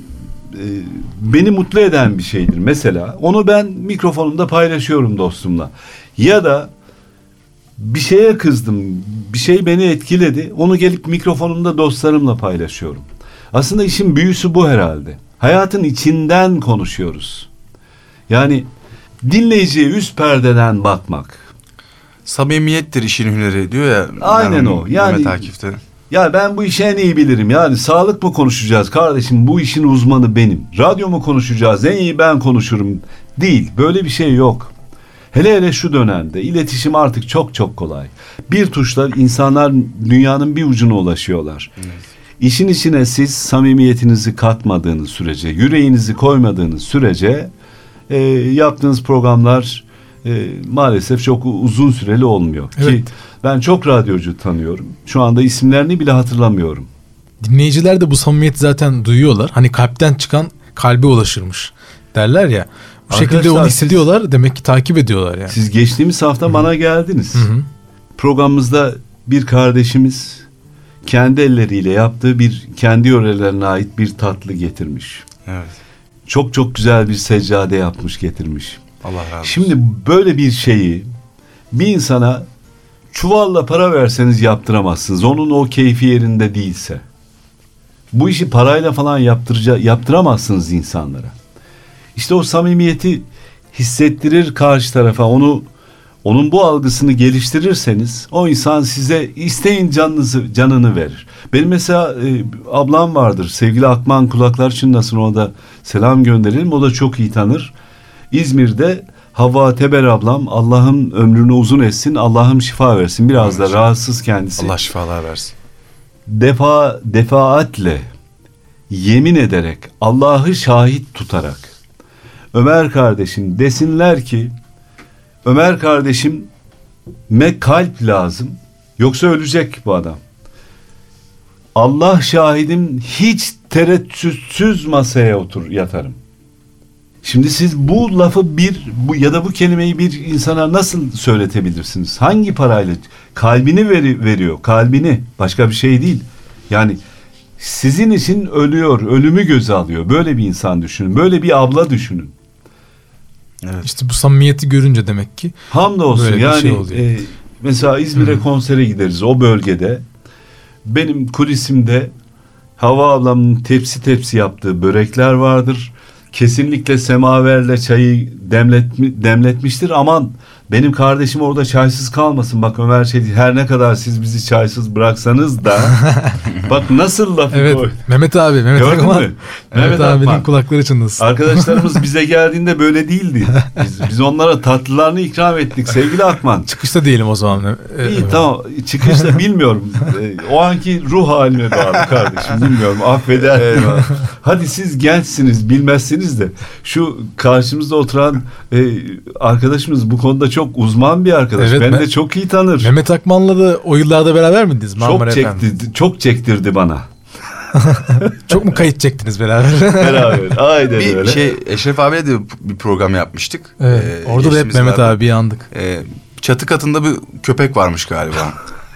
Beni mutlu eden bir şeydir mesela. Onu ben mikrofonumda paylaşıyorum dostumla. Ya da bir şeye kızdım, bir şey beni etkiledi. Onu gelip mikrofonumda dostlarımla paylaşıyorum. Aslında işin büyüsü bu herhalde. Hayatın içinden konuşuyoruz. Yani dinleyiciye üst perdeden bakmak. Samimiyettir işin hüneri diyor ya. Aynen o. Yani ya ben bu işi en iyi bilirim. Yani sağlık mı konuşacağız kardeşim? Bu işin uzmanı benim. Radyo mu konuşacağız? En iyi ben konuşurum. Değil. Böyle bir şey yok. Hele şu dönemde iletişim artık çok çok kolay. Bir tuşla insanlar dünyanın bir ucuna ulaşıyorlar. Evet. İşin içine siz samimiyetinizi katmadığınız sürece, yüreğinizi koymadığınız sürece yaptığınız programlar maalesef çok uzun süreli olmuyor. Evet. Ki ben çok radyocu tanıyorum. Şu anda isimlerini bile hatırlamıyorum. Dinleyiciler de bu samimiyeti zaten duyuyorlar. Hani kalpten çıkan kalbe ulaşırmış derler ya. Bu şekilde onu hissediyorlar. Demek ki takip ediyorlar yani. Siz geçtiğimiz hafta bana geldiniz. Hı-hı. Programımızda bir kardeşimiz kendi elleriyle yaptığı kendi yörelerine ait bir tatlı getirmiş. Evet. Çok çok güzel bir seccade yapmış, getirmiş. Allah razı olsun. Şimdi böyle bir şeyi bir insana çuvalla para verseniz yaptıramazsınız. Onun o keyfi yerinde değilse. Bu işi parayla falan yaptıramazsınız insanlara. İşte o samimiyeti hissettirir karşı tarafa, onun bu algısını geliştirirseniz o insan size isteyin canını verir. Benim mesela ablam vardır, sevgili Akman, kulaklar çınlasın, ona da selam gönderelim, o da çok iyi tanır. İzmir'de Havva Teber ablam, Allah'ım ömrünü uzun etsin, Allah'ım şifa versin, biraz da rahatsız kendisi. Allah şifalar versin. Defaatle yemin ederek, Allah'ı şahit tutarak Ömer kardeşim desinler ki Ömer kardeşime kalp lazım, yoksa ölecek bu adam. Allah şahidim, hiç tereddütsüz masaya yatarım. Şimdi siz bu lafı ya da bu kelimeyi bir insana nasıl söyletebilirsiniz? Hangi parayla? Kalbini veriyor. Kalbini. Başka bir şey değil. Yani sizin için ölüyor. Ölümü göze alıyor. Böyle bir insan düşünün. Böyle bir abla düşünün. Evet. İşte bu samimiyeti görünce demek ki Hamdolsun böyle bir yani şey oluyor. mesela İzmir'e konsere gideriz o bölgede. Benim kulisimde Hava ablamın tepsi tepsi yaptığı börekler vardır. Kesinlikle semaverle çayı demletmiştir. Aman benim kardeşim orada çaysız kalmasın. Bak Ömer Çelik, her ne kadar siz bizi çaysız bıraksanız da bak nasıl lafı Evet, koy. Mehmet abi. Gördün Akman. mü? Mehmet abinin Akman. kulakları çınlasın. Arkadaşlarımız bize geldiğinde böyle değildi. Biz onlara tatlılarını ikram ettik sevgili Akman. Çıkışta diyelim o zaman. İyi tamam, çıkışta bilmiyorum. O anki ruh haline bağlı kardeşim, bilmiyorum, affeder. Hadi siz gençsiniz, bilmezsiniz de şu karşımızda oturan arkadaşımız bu konuda çok uzman bir arkadaş. Evet, Beni de çok iyi tanır. Mehmet Akman'la da o yıllarda beraber miydiniz? Çok çektirdi bana. Çok mu kayıt çektiniz beraber? Beraber. Aynen Bir öyle. Eşref abiyle de bir program yapmıştık. Evet, orada da hep geçtiğimiz Mehmet yıllarda. abiyi andık. Çatı katında bir köpek varmış galiba.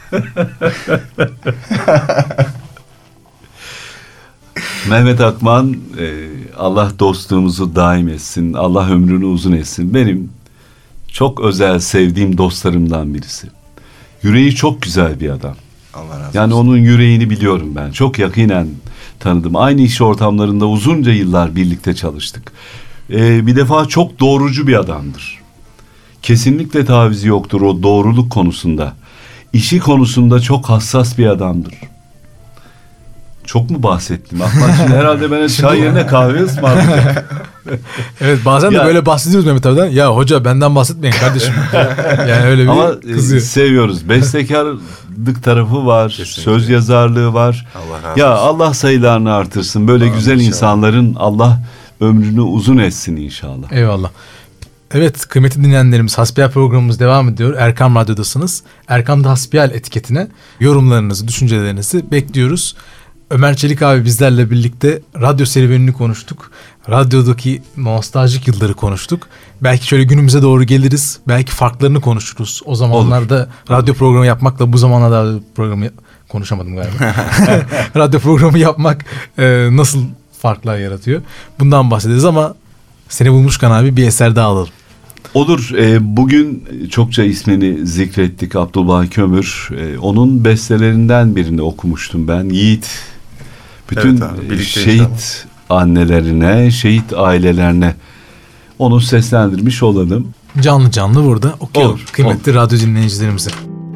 Mehmet Akman, Allah dostluğumuzu daim etsin. Allah ömrünü uzun etsin. Benim çok özel sevdiğim dostlarımdan birisi. Yüreği çok güzel bir adam. Allah razı Yani olsun. onun yüreğini biliyorum ben. Çok yakinen tanıdım. Aynı iş ortamlarında uzunca yıllar birlikte çalıştık. Bir defa çok doğrucu bir adamdır. Kesinlikle tavizi yoktur o doğruluk konusunda. İşi konusunda çok hassas bir adamdır. Çok mu bahsettim? Akman şimdi herhalde bana çay yerine kahve ısmarlayacak. Evet, bazen de Ya- böyle bahsediyoruz Mehmet abiden. Ya hoca benden bahsetmeyin kardeşim. Yani öyle bir Ama kızıyor. seviyoruz. Bestekarlık tarafı var. Kesinlikle. Söz yazarlığı var. Allah razı Ya olsun. Allah sayılarını artırsın. Böyle Amin güzel inşallah. insanların Allah ömrünü uzun etsin inşallah. Eyvallah. Evet, kıymetli dinleyenlerimiz, Hasbihal programımız devam ediyor. Erkam Radyo'dasınız. Erkam'da Hasbihal etiketine yorumlarınızı, düşüncelerinizi bekliyoruz. Ömer Çelik abi bizlerle birlikte radyo serüvenini konuştuk. Radyodaki nostaljik yılları konuştuk. Belki şöyle günümüze doğru geliriz. Belki farklarını konuşuruz. O zamanlarda radyo programı yapmakla bu zamanlarda radyo programı konuşamadım galiba. Radyo programı yapmak nasıl farklar yaratıyor? Bundan bahsederiz ama seni bulmuşken abi bir eser daha alalım. Olur. Bugün çokça ismini zikrettik, Abdullah Kömür. Onun bestelerinden birini okumuştum ben. Yiğit. Bütün Evet abi, birlikte şehit inşallah. annelerine, şehit ailelerine onu seslendirmiş olalım. Canlı canlı burada okuyalım. Olur, Kıymetli radyo dinleyicilerimize.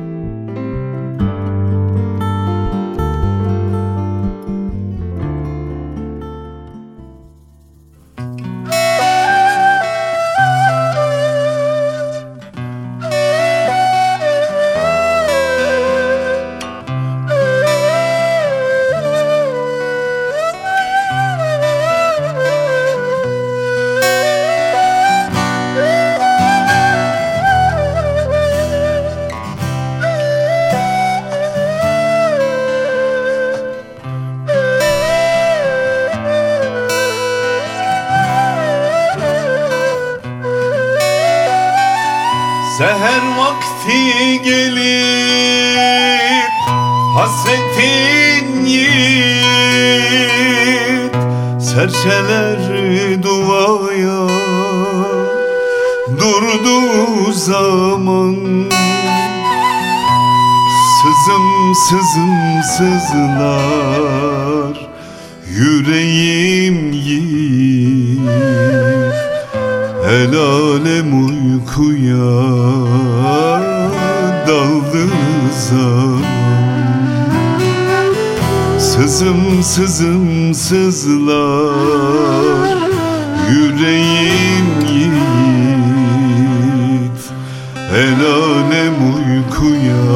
Seher vakti gelip hasretin yiğit serçeler duvaya durduğu zaman sızım sızım sızlar yüreğim yiğit. El alem uykuya daldı zaman sızım sızım sızlar yüreğim yiğit. El alem uykuya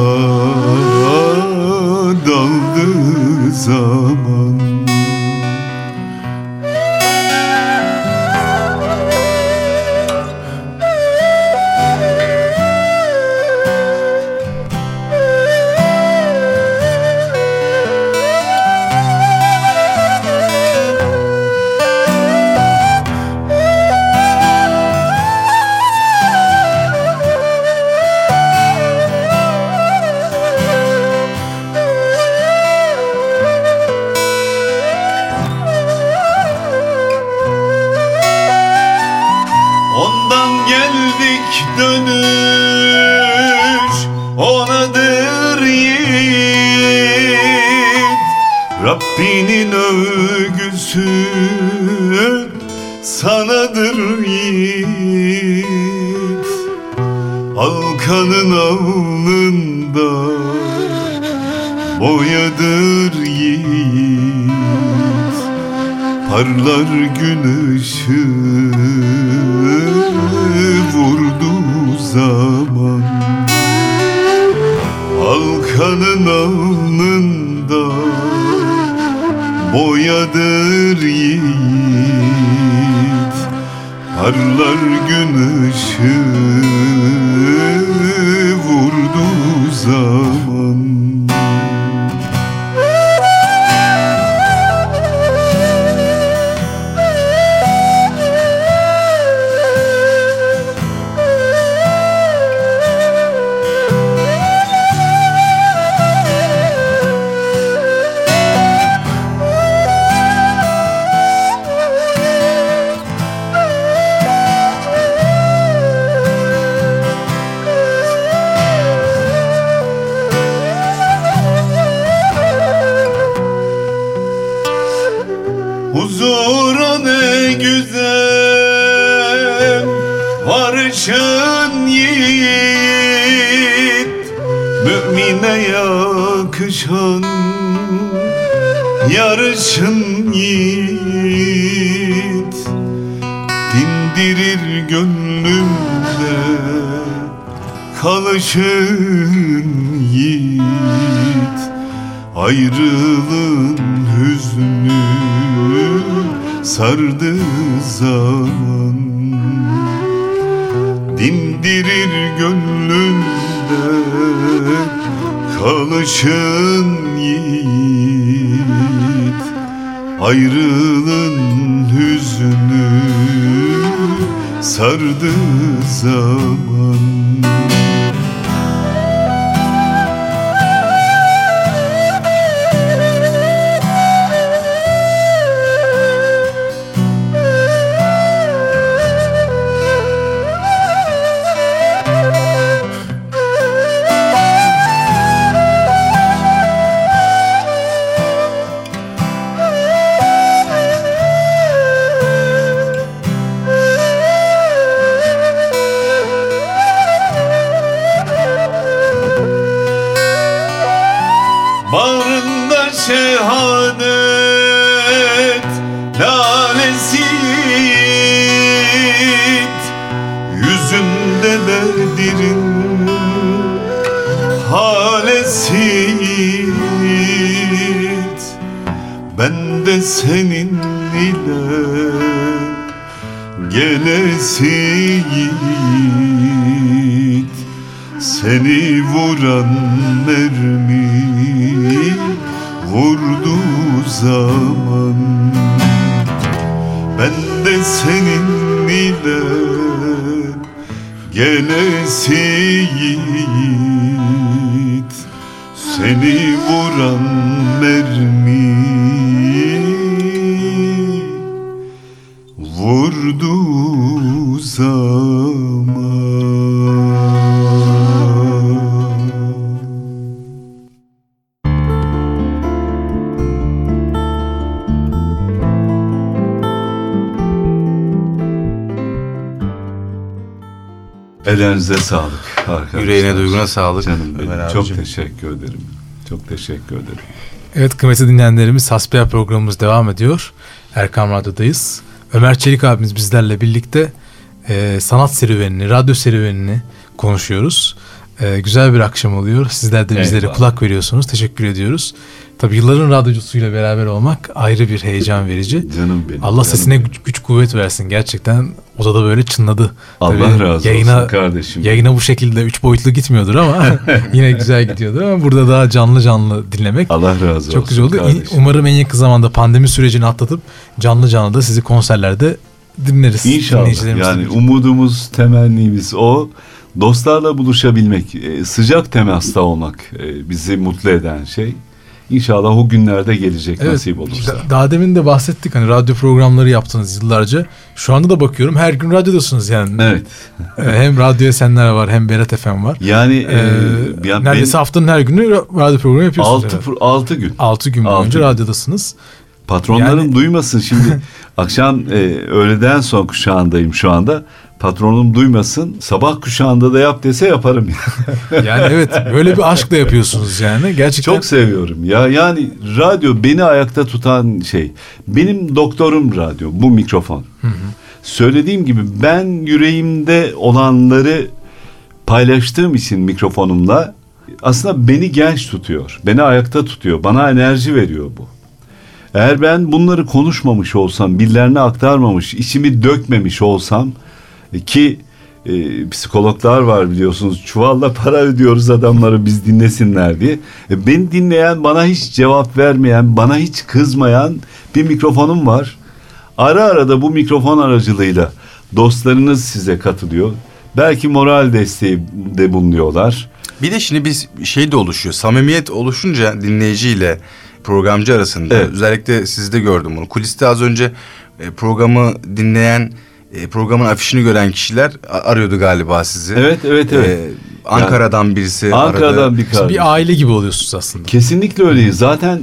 daldı zaman. geldik dönüş onadır yiğit. Rabbinin övgüsü sanadır yiğit. Halkanın alnında boyadır yiğit. Parlar gün ışığı vurduğu zaman. Halkanın alnında boyadır yiğit. Parlar gün ışığı vurduğu zaman. Huzura ne güzel varışın yiğit. Mümine yakışan yarışın yiğit. Dindirir gönlümde kalışın yiğit. Ayrılığın hüznü sardı zaman. Dindirir gönlümde kalışın yiğit. Ayrılığın hüznü sardı zaman. Bağrında şehadet lalesi yiğit. Yüzünde de derin halesi yiğit. Ben de senin ile gelesi yiğit. Seni vuran mermi vurdu zaman. Ben de senin ile gelesi yiğit. Seni vuran mermi vurdu zaman. Ellerinize sağlık arkadaşlar. Yüreğine, duyguna sağlık. Canım benim. Ömer Çok abicim. teşekkür ederim. Çok teşekkür ederim. Evet, kıymetli dinleyenlerimiz, hasbihal programımız devam ediyor. Erkam Radyo'dayız. Ömer Çelik abimiz bizlerle birlikte sanat serüvenini, radyo serüvenini konuşuyoruz. Güzel bir akşam oluyor. Sizler de bizlere kulak veriyorsunuz. Teşekkür ediyoruz. Tabii yılların radyocusuyla beraber olmak ayrı bir heyecan verici. Canım benim. Allah sesine güç kuvvet versin. Gerçekten odada böyle çınladı. Allah Tabii razı olsun kardeşim. Yayına bu şekilde 3 boyutlu gitmiyordur ama yine güzel gidiyordur. Ama burada daha canlı dinlemek Allah razı olsun. Çok güzel oldu. Kardeşim. Umarım en yakın zamanda pandemi sürecini atlatıp canlı da sizi konserlerde dinleriz. İnşallah. Yani umudumuz, temennimiz o. Dostlarla buluşabilmek, sıcak temasta olmak bizi mutlu eden şey. İnşallah o günlerde gelecek, Evet, nasip olursa. Daha demin de bahsettik, hani radyo programları yaptınız yıllarca. Şu anda da bakıyorum her gün radyodasınız yani. Evet. Hem Radyo Esenler var, hem Berat FM var. Yani neredeyse haftanın her günü radyo programı yapıyorsunuz. 6 gün. 6 gün boyunca radyodasınız. Patronlarım Yani... duymasın şimdi. Akşam öğleden son kuşağındayım şu anda. Patronum duymasın. Sabah kuşağında da yap dese yaparım. Yani evet, böyle bir aşkla yapıyorsunuz yani. Gerçekten. Çok seviyorum. Ya yani radyo beni ayakta tutan şey. Benim doktorum radyo. Bu mikrofon. Hı hı. Söylediğim gibi ben yüreğimde olanları paylaştığım için mikrofonumla aslında beni genç tutuyor. Beni ayakta tutuyor. Bana enerji veriyor bu. Eğer ben bunları konuşmamış olsam, birilerine aktarmamış, içimi dökmemiş olsam ki psikologlar var biliyorsunuz, çuvalla para ödüyoruz adamları biz dinlesinler diye. Beni dinleyen, bana hiç cevap vermeyen, bana hiç kızmayan bir mikrofonum var. Ara ara da bu mikrofon aracılığıyla dostlarınız size katılıyor. Belki moral desteği de bulunuyorlar. Bir de şimdi biz şey de oluşuyor. Samimiyet oluşunca dinleyiciyle programcı arasında. Evet. Özellikle sizde gördüm bunu. Kuliste az önce programı dinleyen, programın afişini gören kişiler arıyordu galiba sizi. Evet. Ankara'dan birisi Ankara'dan aradı. bir kardeşim. Bir aile gibi oluyorsunuz aslında. Kesinlikle öyleyiz. Zaten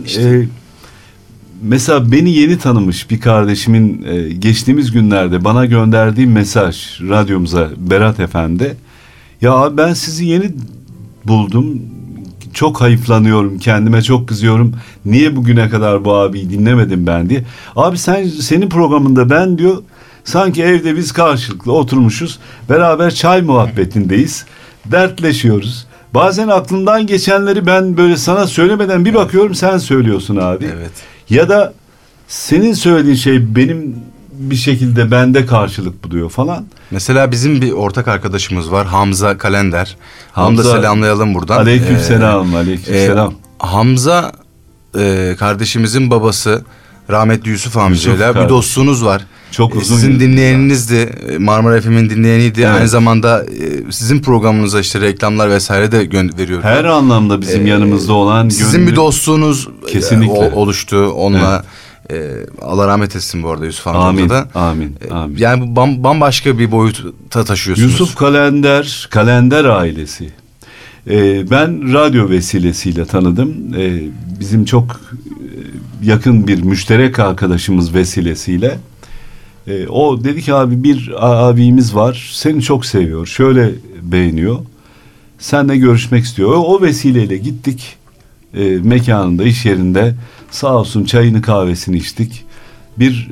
mesela beni yeni tanımış bir kardeşimin geçtiğimiz günlerde bana gönderdiği mesaj radyomuza, Berat Efendi. Ya ben sizi yeni buldum. Çok hayıflanıyorum, kendime çok kızıyorum. Niye bugüne kadar bu abiyi dinlemedim ben diye. Abi senin programında ben diyor, sanki evde biz karşılıklı oturmuşuz. Beraber çay muhabbetindeyiz. Dertleşiyoruz. Bazen aklımdan geçenleri ben böyle sana söylemeden bir bakıyorum sen söylüyorsun abi. Evet. Ya da senin söylediğin şey benim bir şekilde bende karşılık buluyor falan. Mesela bizim bir ortak arkadaşımız var, Hamza Kalender. Hamza, onu da selamlayalım buradan. Aleykümselam. Hamza kardeşimizin babası rahmetli Yusuf amcayla bir dostluğunuz var. Çok uzun. Sizin dinleyeninizdi. Marmara FM'in dinleyeniydi. Evet. Aynı zamanda sizin programınıza işte reklamlar vesaire de veriyordu. Her anlamda bizim yanımızda olan. Sizin bir dostluğunuz kesinlikle oluştu onunla. Evet. Allah rahmet etsin bu arada Yusuf amca da. Amin. Yani bambaşka bir boyuta taşıyorsunuz. Yusuf Kalender ailesi. Ben radyo vesilesiyle tanıdım. Bizim çok yakın bir müşterek arkadaşımız vesilesiyle. O dedi ki abi bir abimiz var. Seni çok seviyor. Şöyle beğeniyor. Seninle görüşmek istiyor. O vesileyle gittik. Mekanında, iş yerinde sağ olsun çayını kahvesini içtik. Bir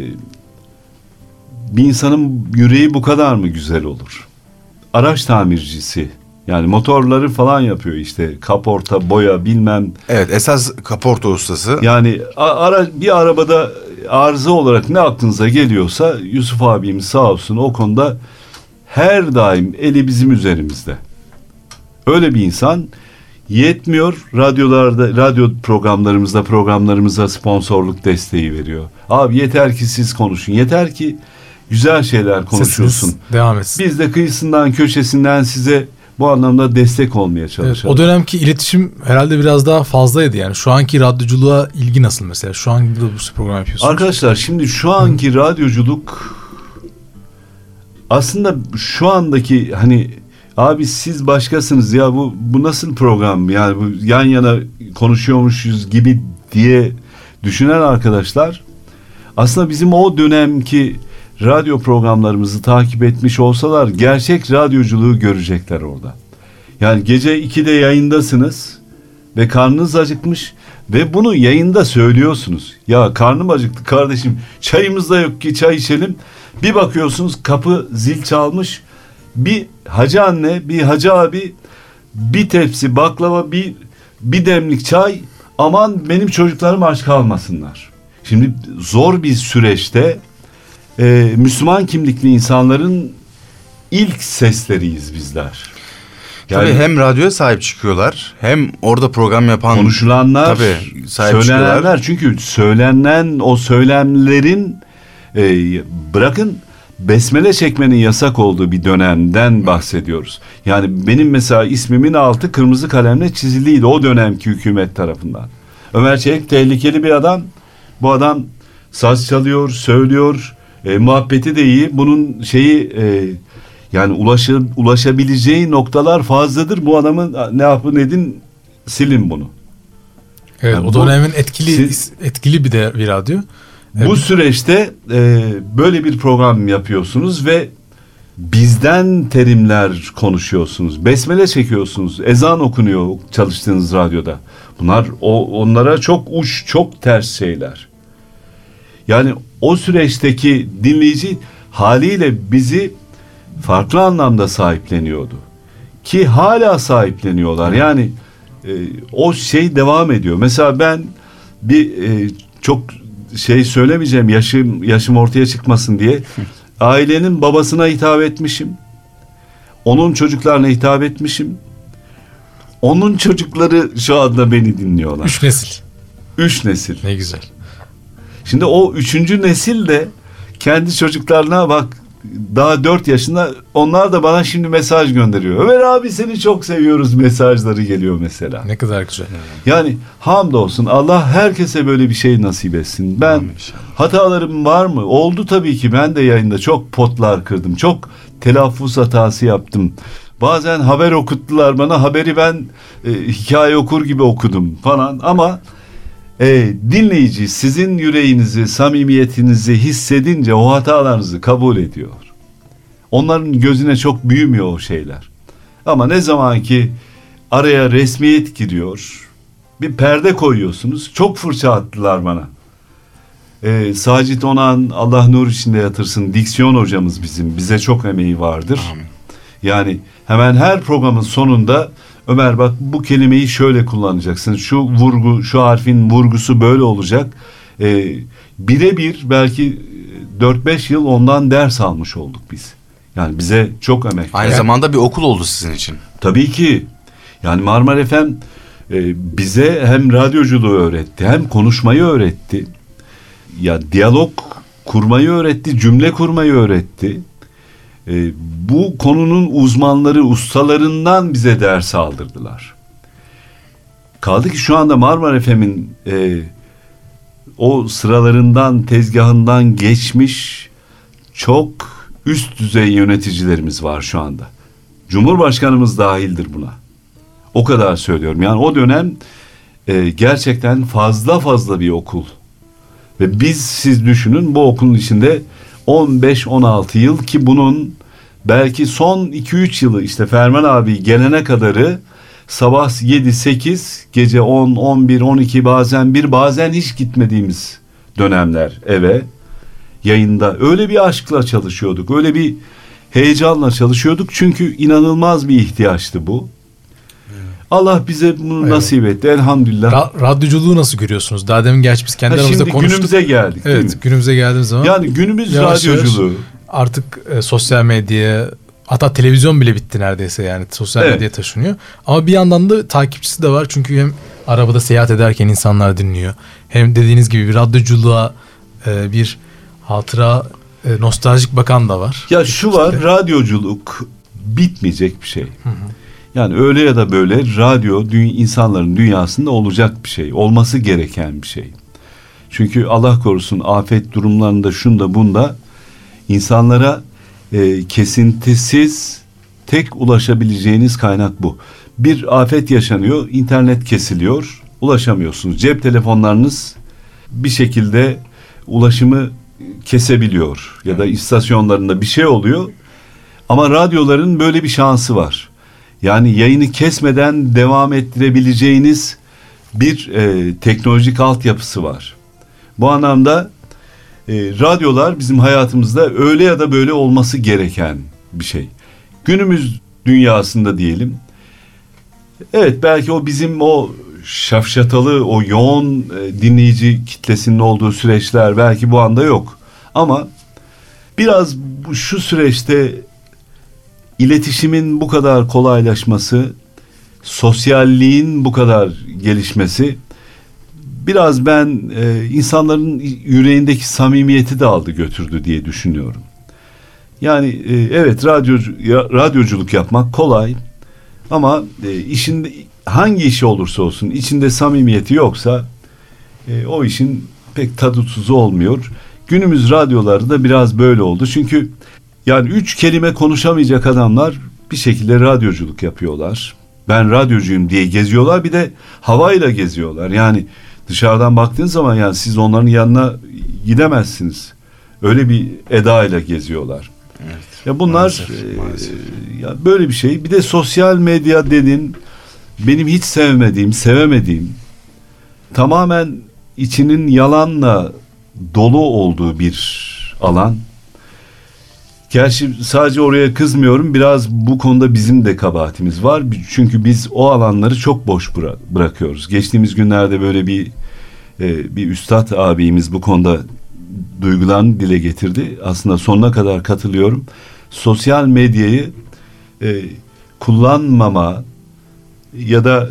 insanın yüreği bu kadar mı güzel olur? Araç tamircisi. Yani motorları falan yapıyor işte. Kaporta, boya bilmem. Evet, esas kaporta ustası. Yani bir arabada arıza olarak ne aklınıza geliyorsa Yusuf abimiz sağ olsun o konuda her daim eli bizim üzerimizde. Öyle bir insan. Yetmiyor, radyo programlarımıza sponsorluk desteği veriyor. Abi yeter ki siz konuşun. Yeter ki güzel şeyler konuşulsun. Sesiniz devam etsin. Biz de kıyısından köşesinden size bu anlamda destek olmaya çalışalım. Evet, o dönemki iletişim herhalde biraz daha fazlaydı yani. Şu anki radyoculuğa ilgi nasıl mesela? Şu an bu program yapıyorsunuz. Arkadaşlar şimdi şu anki radyoculuk aslında şu andaki hani abi siz başkasınız ya bu nasıl program yani bu yan yana konuşuyormuşuz gibi diye düşünen arkadaşlar aslında bizim o dönemki radyo programlarımızı takip etmiş olsalar gerçek radyoculuğu görecekler orada. Yani gece 2'de yayındasınız ve karnınız acıkmış ve bunu yayında söylüyorsunuz. Ya karnım acıktı kardeşim, çayımız da yok ki çay içelim. Bir bakıyorsunuz kapı zil çalmış. Bir hacı anne, bir hacı abi, bir tepsi baklava, bir demlik çay. Aman benim çocuklarım aç kalmasınlar. Şimdi zor bir süreçte Müslüman kimlikli insanların ilk sesleriyiz bizler. Yani, tabii hem radyoya sahip çıkıyorlar hem orada program yapan konuşulanlar, tabii, sahip söylenenler çıkıyorlar. Çünkü söylenen o söylemlerin bırakın besmele çekmenin yasak olduğu bir dönemden bahsediyoruz. Yani benim mesela ismimin altı kırmızı kalemle çiziliydi o dönemki hükümet tarafından. Ömer Çelik tehlikeli bir adam. Bu adam saz çalıyor, söylüyor, muhabbeti de iyi. Bunun yani ulaşabileceği noktalar fazladır. Bu adamın ne yapın edin, silin bunu. Evet, yani o dönemin etkili bir de bir radyo. Bu süreçte böyle bir program yapıyorsunuz ve bizden terimler konuşuyorsunuz. Besmele çekiyorsunuz. Ezan okunuyor çalıştığınız radyoda. Bunlar onlara çok uç, çok ters şeyler. Yani o süreçteki dinleyici haliyle bizi farklı anlamda sahipleniyordu. Ki hala sahipleniyorlar. Yani o şey devam ediyor. Mesela ben çok söylemeyeceğim, yaşım ortaya çıkmasın diye. Ailenin babasına hitap etmişim. Onun çocuklarına hitap etmişim. Onun çocukları şu anda beni dinliyorlar. 3 nesil. 3 nesil. Ne güzel. Şimdi o 3. nesil de kendi çocuklarına bak, daha 4 yaşında, onlar da bana şimdi mesaj gönderiyor. Ömer abi seni çok seviyoruz mesajları geliyor mesela. Ne kadar güzel. Yani hamdolsun, Allah herkese böyle bir şey nasip etsin. Ben hatalarım var mı? Oldu tabii ki, ben de yayında çok potlar kırdım. Çok telaffuz hatası yaptım. Bazen haber okuttular bana, haberi ben hikaye okur gibi okudum falan ama dinleyici sizin yüreğinizi, samimiyetinizi hissedince o hatalarınızı kabul ediyor. Onların gözüne çok büyümüyor o şeyler. Ama ne zaman ki araya resmiyet giriyor, bir perde koyuyorsunuz. Çok fırça attılar bana. Sacit Onan, Allah nur içinde yatırsın, diksiyon hocamız bize çok emeği vardır. Amin. Yani hemen her programın sonunda Ömer bak bu kelimeyi şöyle kullanacaksın. Şu harfin vurgusu böyle olacak. Birebir belki 4-5 yıl ondan ders almış olduk biz. Yani bize çok emek. Aynı zamanda bir okul oldu sizin için. Tabii ki. Yani Marmara FM bize hem radyoculuğu öğretti, hem konuşmayı öğretti. Ya diyalog kurmayı öğretti, cümle kurmayı öğretti. Bu konunun uzmanları, ustalarından bize ders aldırdılar. Kaldı ki şu anda Marmara FM'in o sıralarından, tezgahından geçmiş çok üst düzey yöneticilerimiz var şu anda. Cumhurbaşkanımız dahildir buna. O kadar söylüyorum. Yani o dönem gerçekten fazla bir okul. Ve siz düşünün, bu okulun içinde 15-16 yıl, ki bunun belki son 2-3 yılı işte Ferman abi gelene kadarı sabah 7-8, gece 10, 11, 12, bazen hiç gitmediğimiz dönemler eve, yayında. Öyle bir aşkla çalışıyorduk, öyle bir heyecanla çalışıyorduk çünkü inanılmaz bir ihtiyaçtı bu. Allah bize bunu nasip etti elhamdülillah. Radyoculuğu nasıl görüyorsunuz? Daha demin gerçi biz kendi aramızda konuştuk. Şimdi günümüze geldik, değil mi? Evet, günümüze geldiğimiz zaman. Yani günümüz yavaş radyoculuğu. Artık sosyal medya, hatta televizyon bile bitti neredeyse, yani sosyal medyaya taşınıyor. Ama bir yandan da takipçisi de var. Çünkü hem arabada seyahat ederken insanlar dinliyor. Hem dediğiniz gibi bir radyoculuğa bir hatıra, nostaljik bakan da var. Ya şu var, radyoculuk bitmeyecek bir şey. Yani öyle ya da böyle radyo insanların dünyasında olacak bir şey. Olması gereken bir şey. Çünkü Allah korusun afet durumlarında, şunda bunda insanlara kesintisiz tek ulaşabileceğiniz kaynak bu. Bir afet yaşanıyor, internet kesiliyor, ulaşamıyorsunuz. Cep telefonlarınız bir şekilde ulaşımı kesebiliyor ya da istasyonlarında bir şey oluyor. Ama radyoların böyle bir şansı var. Yani yayını kesmeden devam ettirebileceğiniz bir teknolojik altyapısı var. Bu anlamda radyolar bizim hayatımızda öyle ya da böyle olması gereken bir şey. Günümüz dünyasında diyelim. Evet, belki o bizim o şafşatalı, o yoğun dinleyici kitlesinin olduğu süreçler belki bu anda yok. Ama biraz şu süreçte iletişimin bu kadar kolaylaşması, sosyalliğin bu kadar gelişmesi biraz insanların yüreğindeki samimiyeti de aldı götürdü diye düşünüyorum. Yani evet, radyoculuk yapmak kolay ama işin hangi işi olursa olsun içinde samimiyeti yoksa O işin pek tadı tuzu olmuyor. Günümüz radyoları da biraz böyle oldu. Çünkü yani 3 kelime konuşamayacak adamlar bir şekilde radyoculuk yapıyorlar. Ben radyocuyum diye geziyorlar, bir de havayla geziyorlar. Yani dışarıdan baktığın zaman yani siz onların yanına gidemezsiniz. Öyle bir edayla geziyorlar. Evet. Ya bunlar maalesef. Ya böyle bir şey. Bir de sosyal medya dedin, benim hiç sevemediğim, tamamen içinin yalanla dolu olduğu bir alan. Gerçi sadece oraya kızmıyorum. Biraz bu konuda bizim de kabahatimiz var. Çünkü biz o alanları çok boş bırakıyoruz. Geçtiğimiz günlerde böyle bir üstad abimiz bu konuda duygularını dile getirdi. Aslında sonuna kadar katılıyorum. Sosyal medyayı kullanmama ya da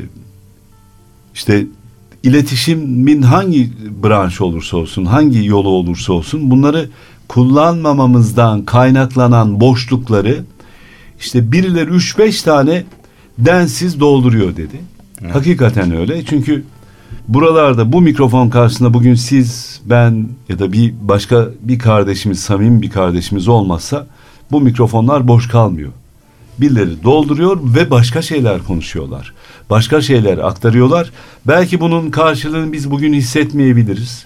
işte iletişimin hangi branş olursa olsun, hangi yolu olursa olsun bunları kullanmamamızdan kaynaklanan boşlukları işte birileri 3-5 tane densiz dolduruyor dedi. Evet. Hakikaten öyle. Çünkü buralarda bu mikrofon karşısında bugün siz, ben ya da başka bir kardeşimiz, samimi bir kardeşimiz olmazsa bu mikrofonlar boş kalmıyor. Birileri dolduruyor ve başka şeyler konuşuyorlar. Başka şeyler aktarıyorlar. Belki bunun karşılığını biz bugün hissetmeyebiliriz.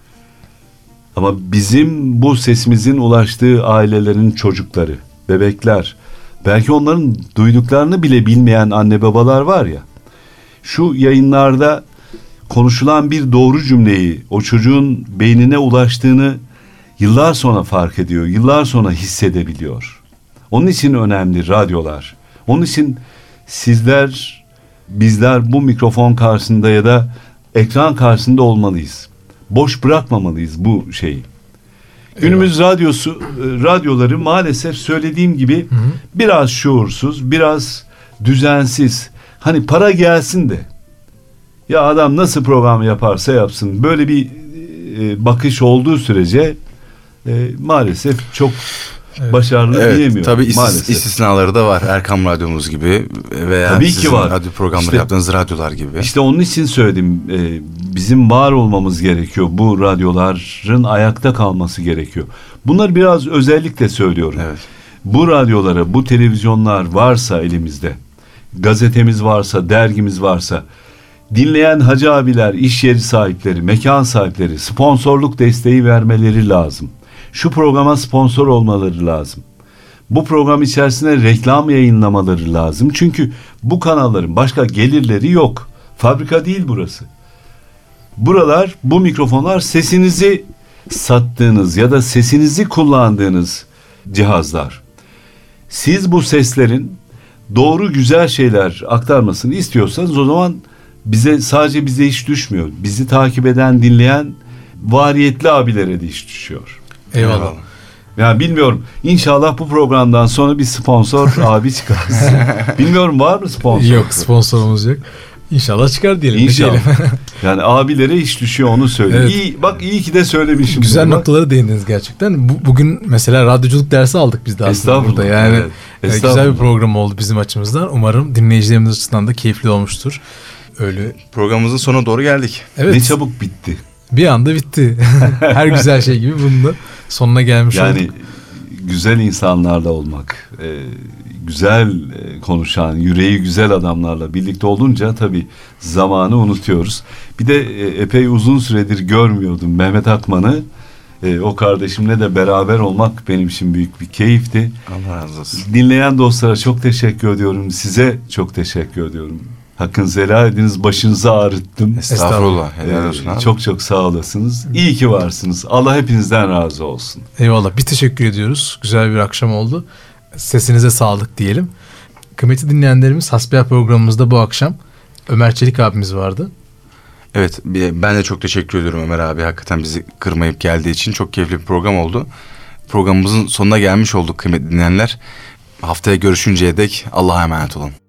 Ama bizim bu sesimizin ulaştığı ailelerin çocukları, bebekler, belki onların duyduklarını bile bilmeyen anne babalar var ya, şu yayınlarda konuşulan bir doğru cümleyi o çocuğun beynine ulaştığını yıllar sonra fark ediyor, yıllar sonra hissedebiliyor. Onun için önemli radyolar. Onun için sizler, bizler bu mikrofon karşısında ya da ekran karşısında olmalıyız. Boş bırakmamalıyız bu şeyi. Günümüz radyoları maalesef söylediğim gibi biraz şuursuz, biraz düzensiz. Hani para gelsin de ya adam nasıl program yaparsa yapsın. Böyle bir bakış olduğu sürece maalesef çok başarılı diyemiyorum. Tabii istisnaları da var. Erkam Radyomuz gibi veya tabii sizin ki var. Radyo programları yaptığınız radyolar gibi. İşte onun için söyledim. Bizim var olmamız gerekiyor. Bu radyoların ayakta kalması gerekiyor. Bunları biraz özellikle söylüyorum. Evet. Bu radyolara, bu televizyonlar varsa elimizde, gazetemiz varsa, dergimiz varsa, dinleyen hacı abiler, iş yeri sahipleri, mekan sahipleri sponsorluk desteği vermeleri lazım. Şu programa sponsor olmaları lazım. Bu program içerisinde reklam yayınlamaları lazım. Çünkü bu kanalların başka gelirleri yok. Fabrika değil burası. Buralar, bu mikrofonlar sesinizi sattığınız ya da sesinizi kullandığınız cihazlar. Siz bu seslerin doğru güzel şeyler aktarmasını istiyorsanız o zaman sadece bize iş düşmüyor. Bizi takip eden, dinleyen variyetli abilere de iş düşüyor. Eyvallah. Ya bilmiyorum. İnşallah bu programdan sonra bir sponsor abi çıkarsın. Bilmiyorum, var mı sponsor? Yok, sponsorumuz yok. İnşallah çıkar diyelim. İnşallah. Yani abilere iş düşüyor, onu söyleyeyim. Evet. İyi ki de söylemişim. Güzel noktaları değindiniz gerçekten. Bugün mesela radyoculuk dersi aldık biz de aslında burada. Yani güzel bir program oldu bizim açımızdan. Umarım dinleyicilerimiz açısından da keyifli olmuştur. Öyle. Programımızın sonuna doğru geldik. Evet. Ne çabuk bitti. Bir anda bitti. Her güzel şey gibi bunun da sonuna gelmiş olduk. Yani güzel insanlarla olmak, güzel konuşan, yüreği güzel adamlarla birlikte olunca tabii zamanı unutuyoruz. Bir de epey uzun süredir görmüyordum Mehmet Akman'ı. O kardeşimle de beraber olmak benim için büyük bir keyifti. Allah razı olsun. Dinleyen dostlara çok teşekkür ediyorum. Size çok teşekkür ediyorum. Hakkınızı helal ediniz. Başınızı ağrıttım. Estağfurullah. Helal olsun abi. Çok çok sağ olasınız. İyi ki varsınız. Allah hepinizden razı olsun. Eyvallah. Biz teşekkür ediyoruz. Güzel bir akşam oldu. Sesinize sağlık diyelim. Kıymetli dinleyenlerimiz, Hasbihal programımızda bu akşam Ömer Çelik abimiz vardı. Evet, ben de çok teşekkür ediyorum Ömer abi. Hakikaten bizi kırmayıp geldiği için çok keyifli bir program oldu. Programımızın sonuna gelmiş olduk kıymetli dinleyenler. Haftaya görüşünceye dek Allah'a emanet olun.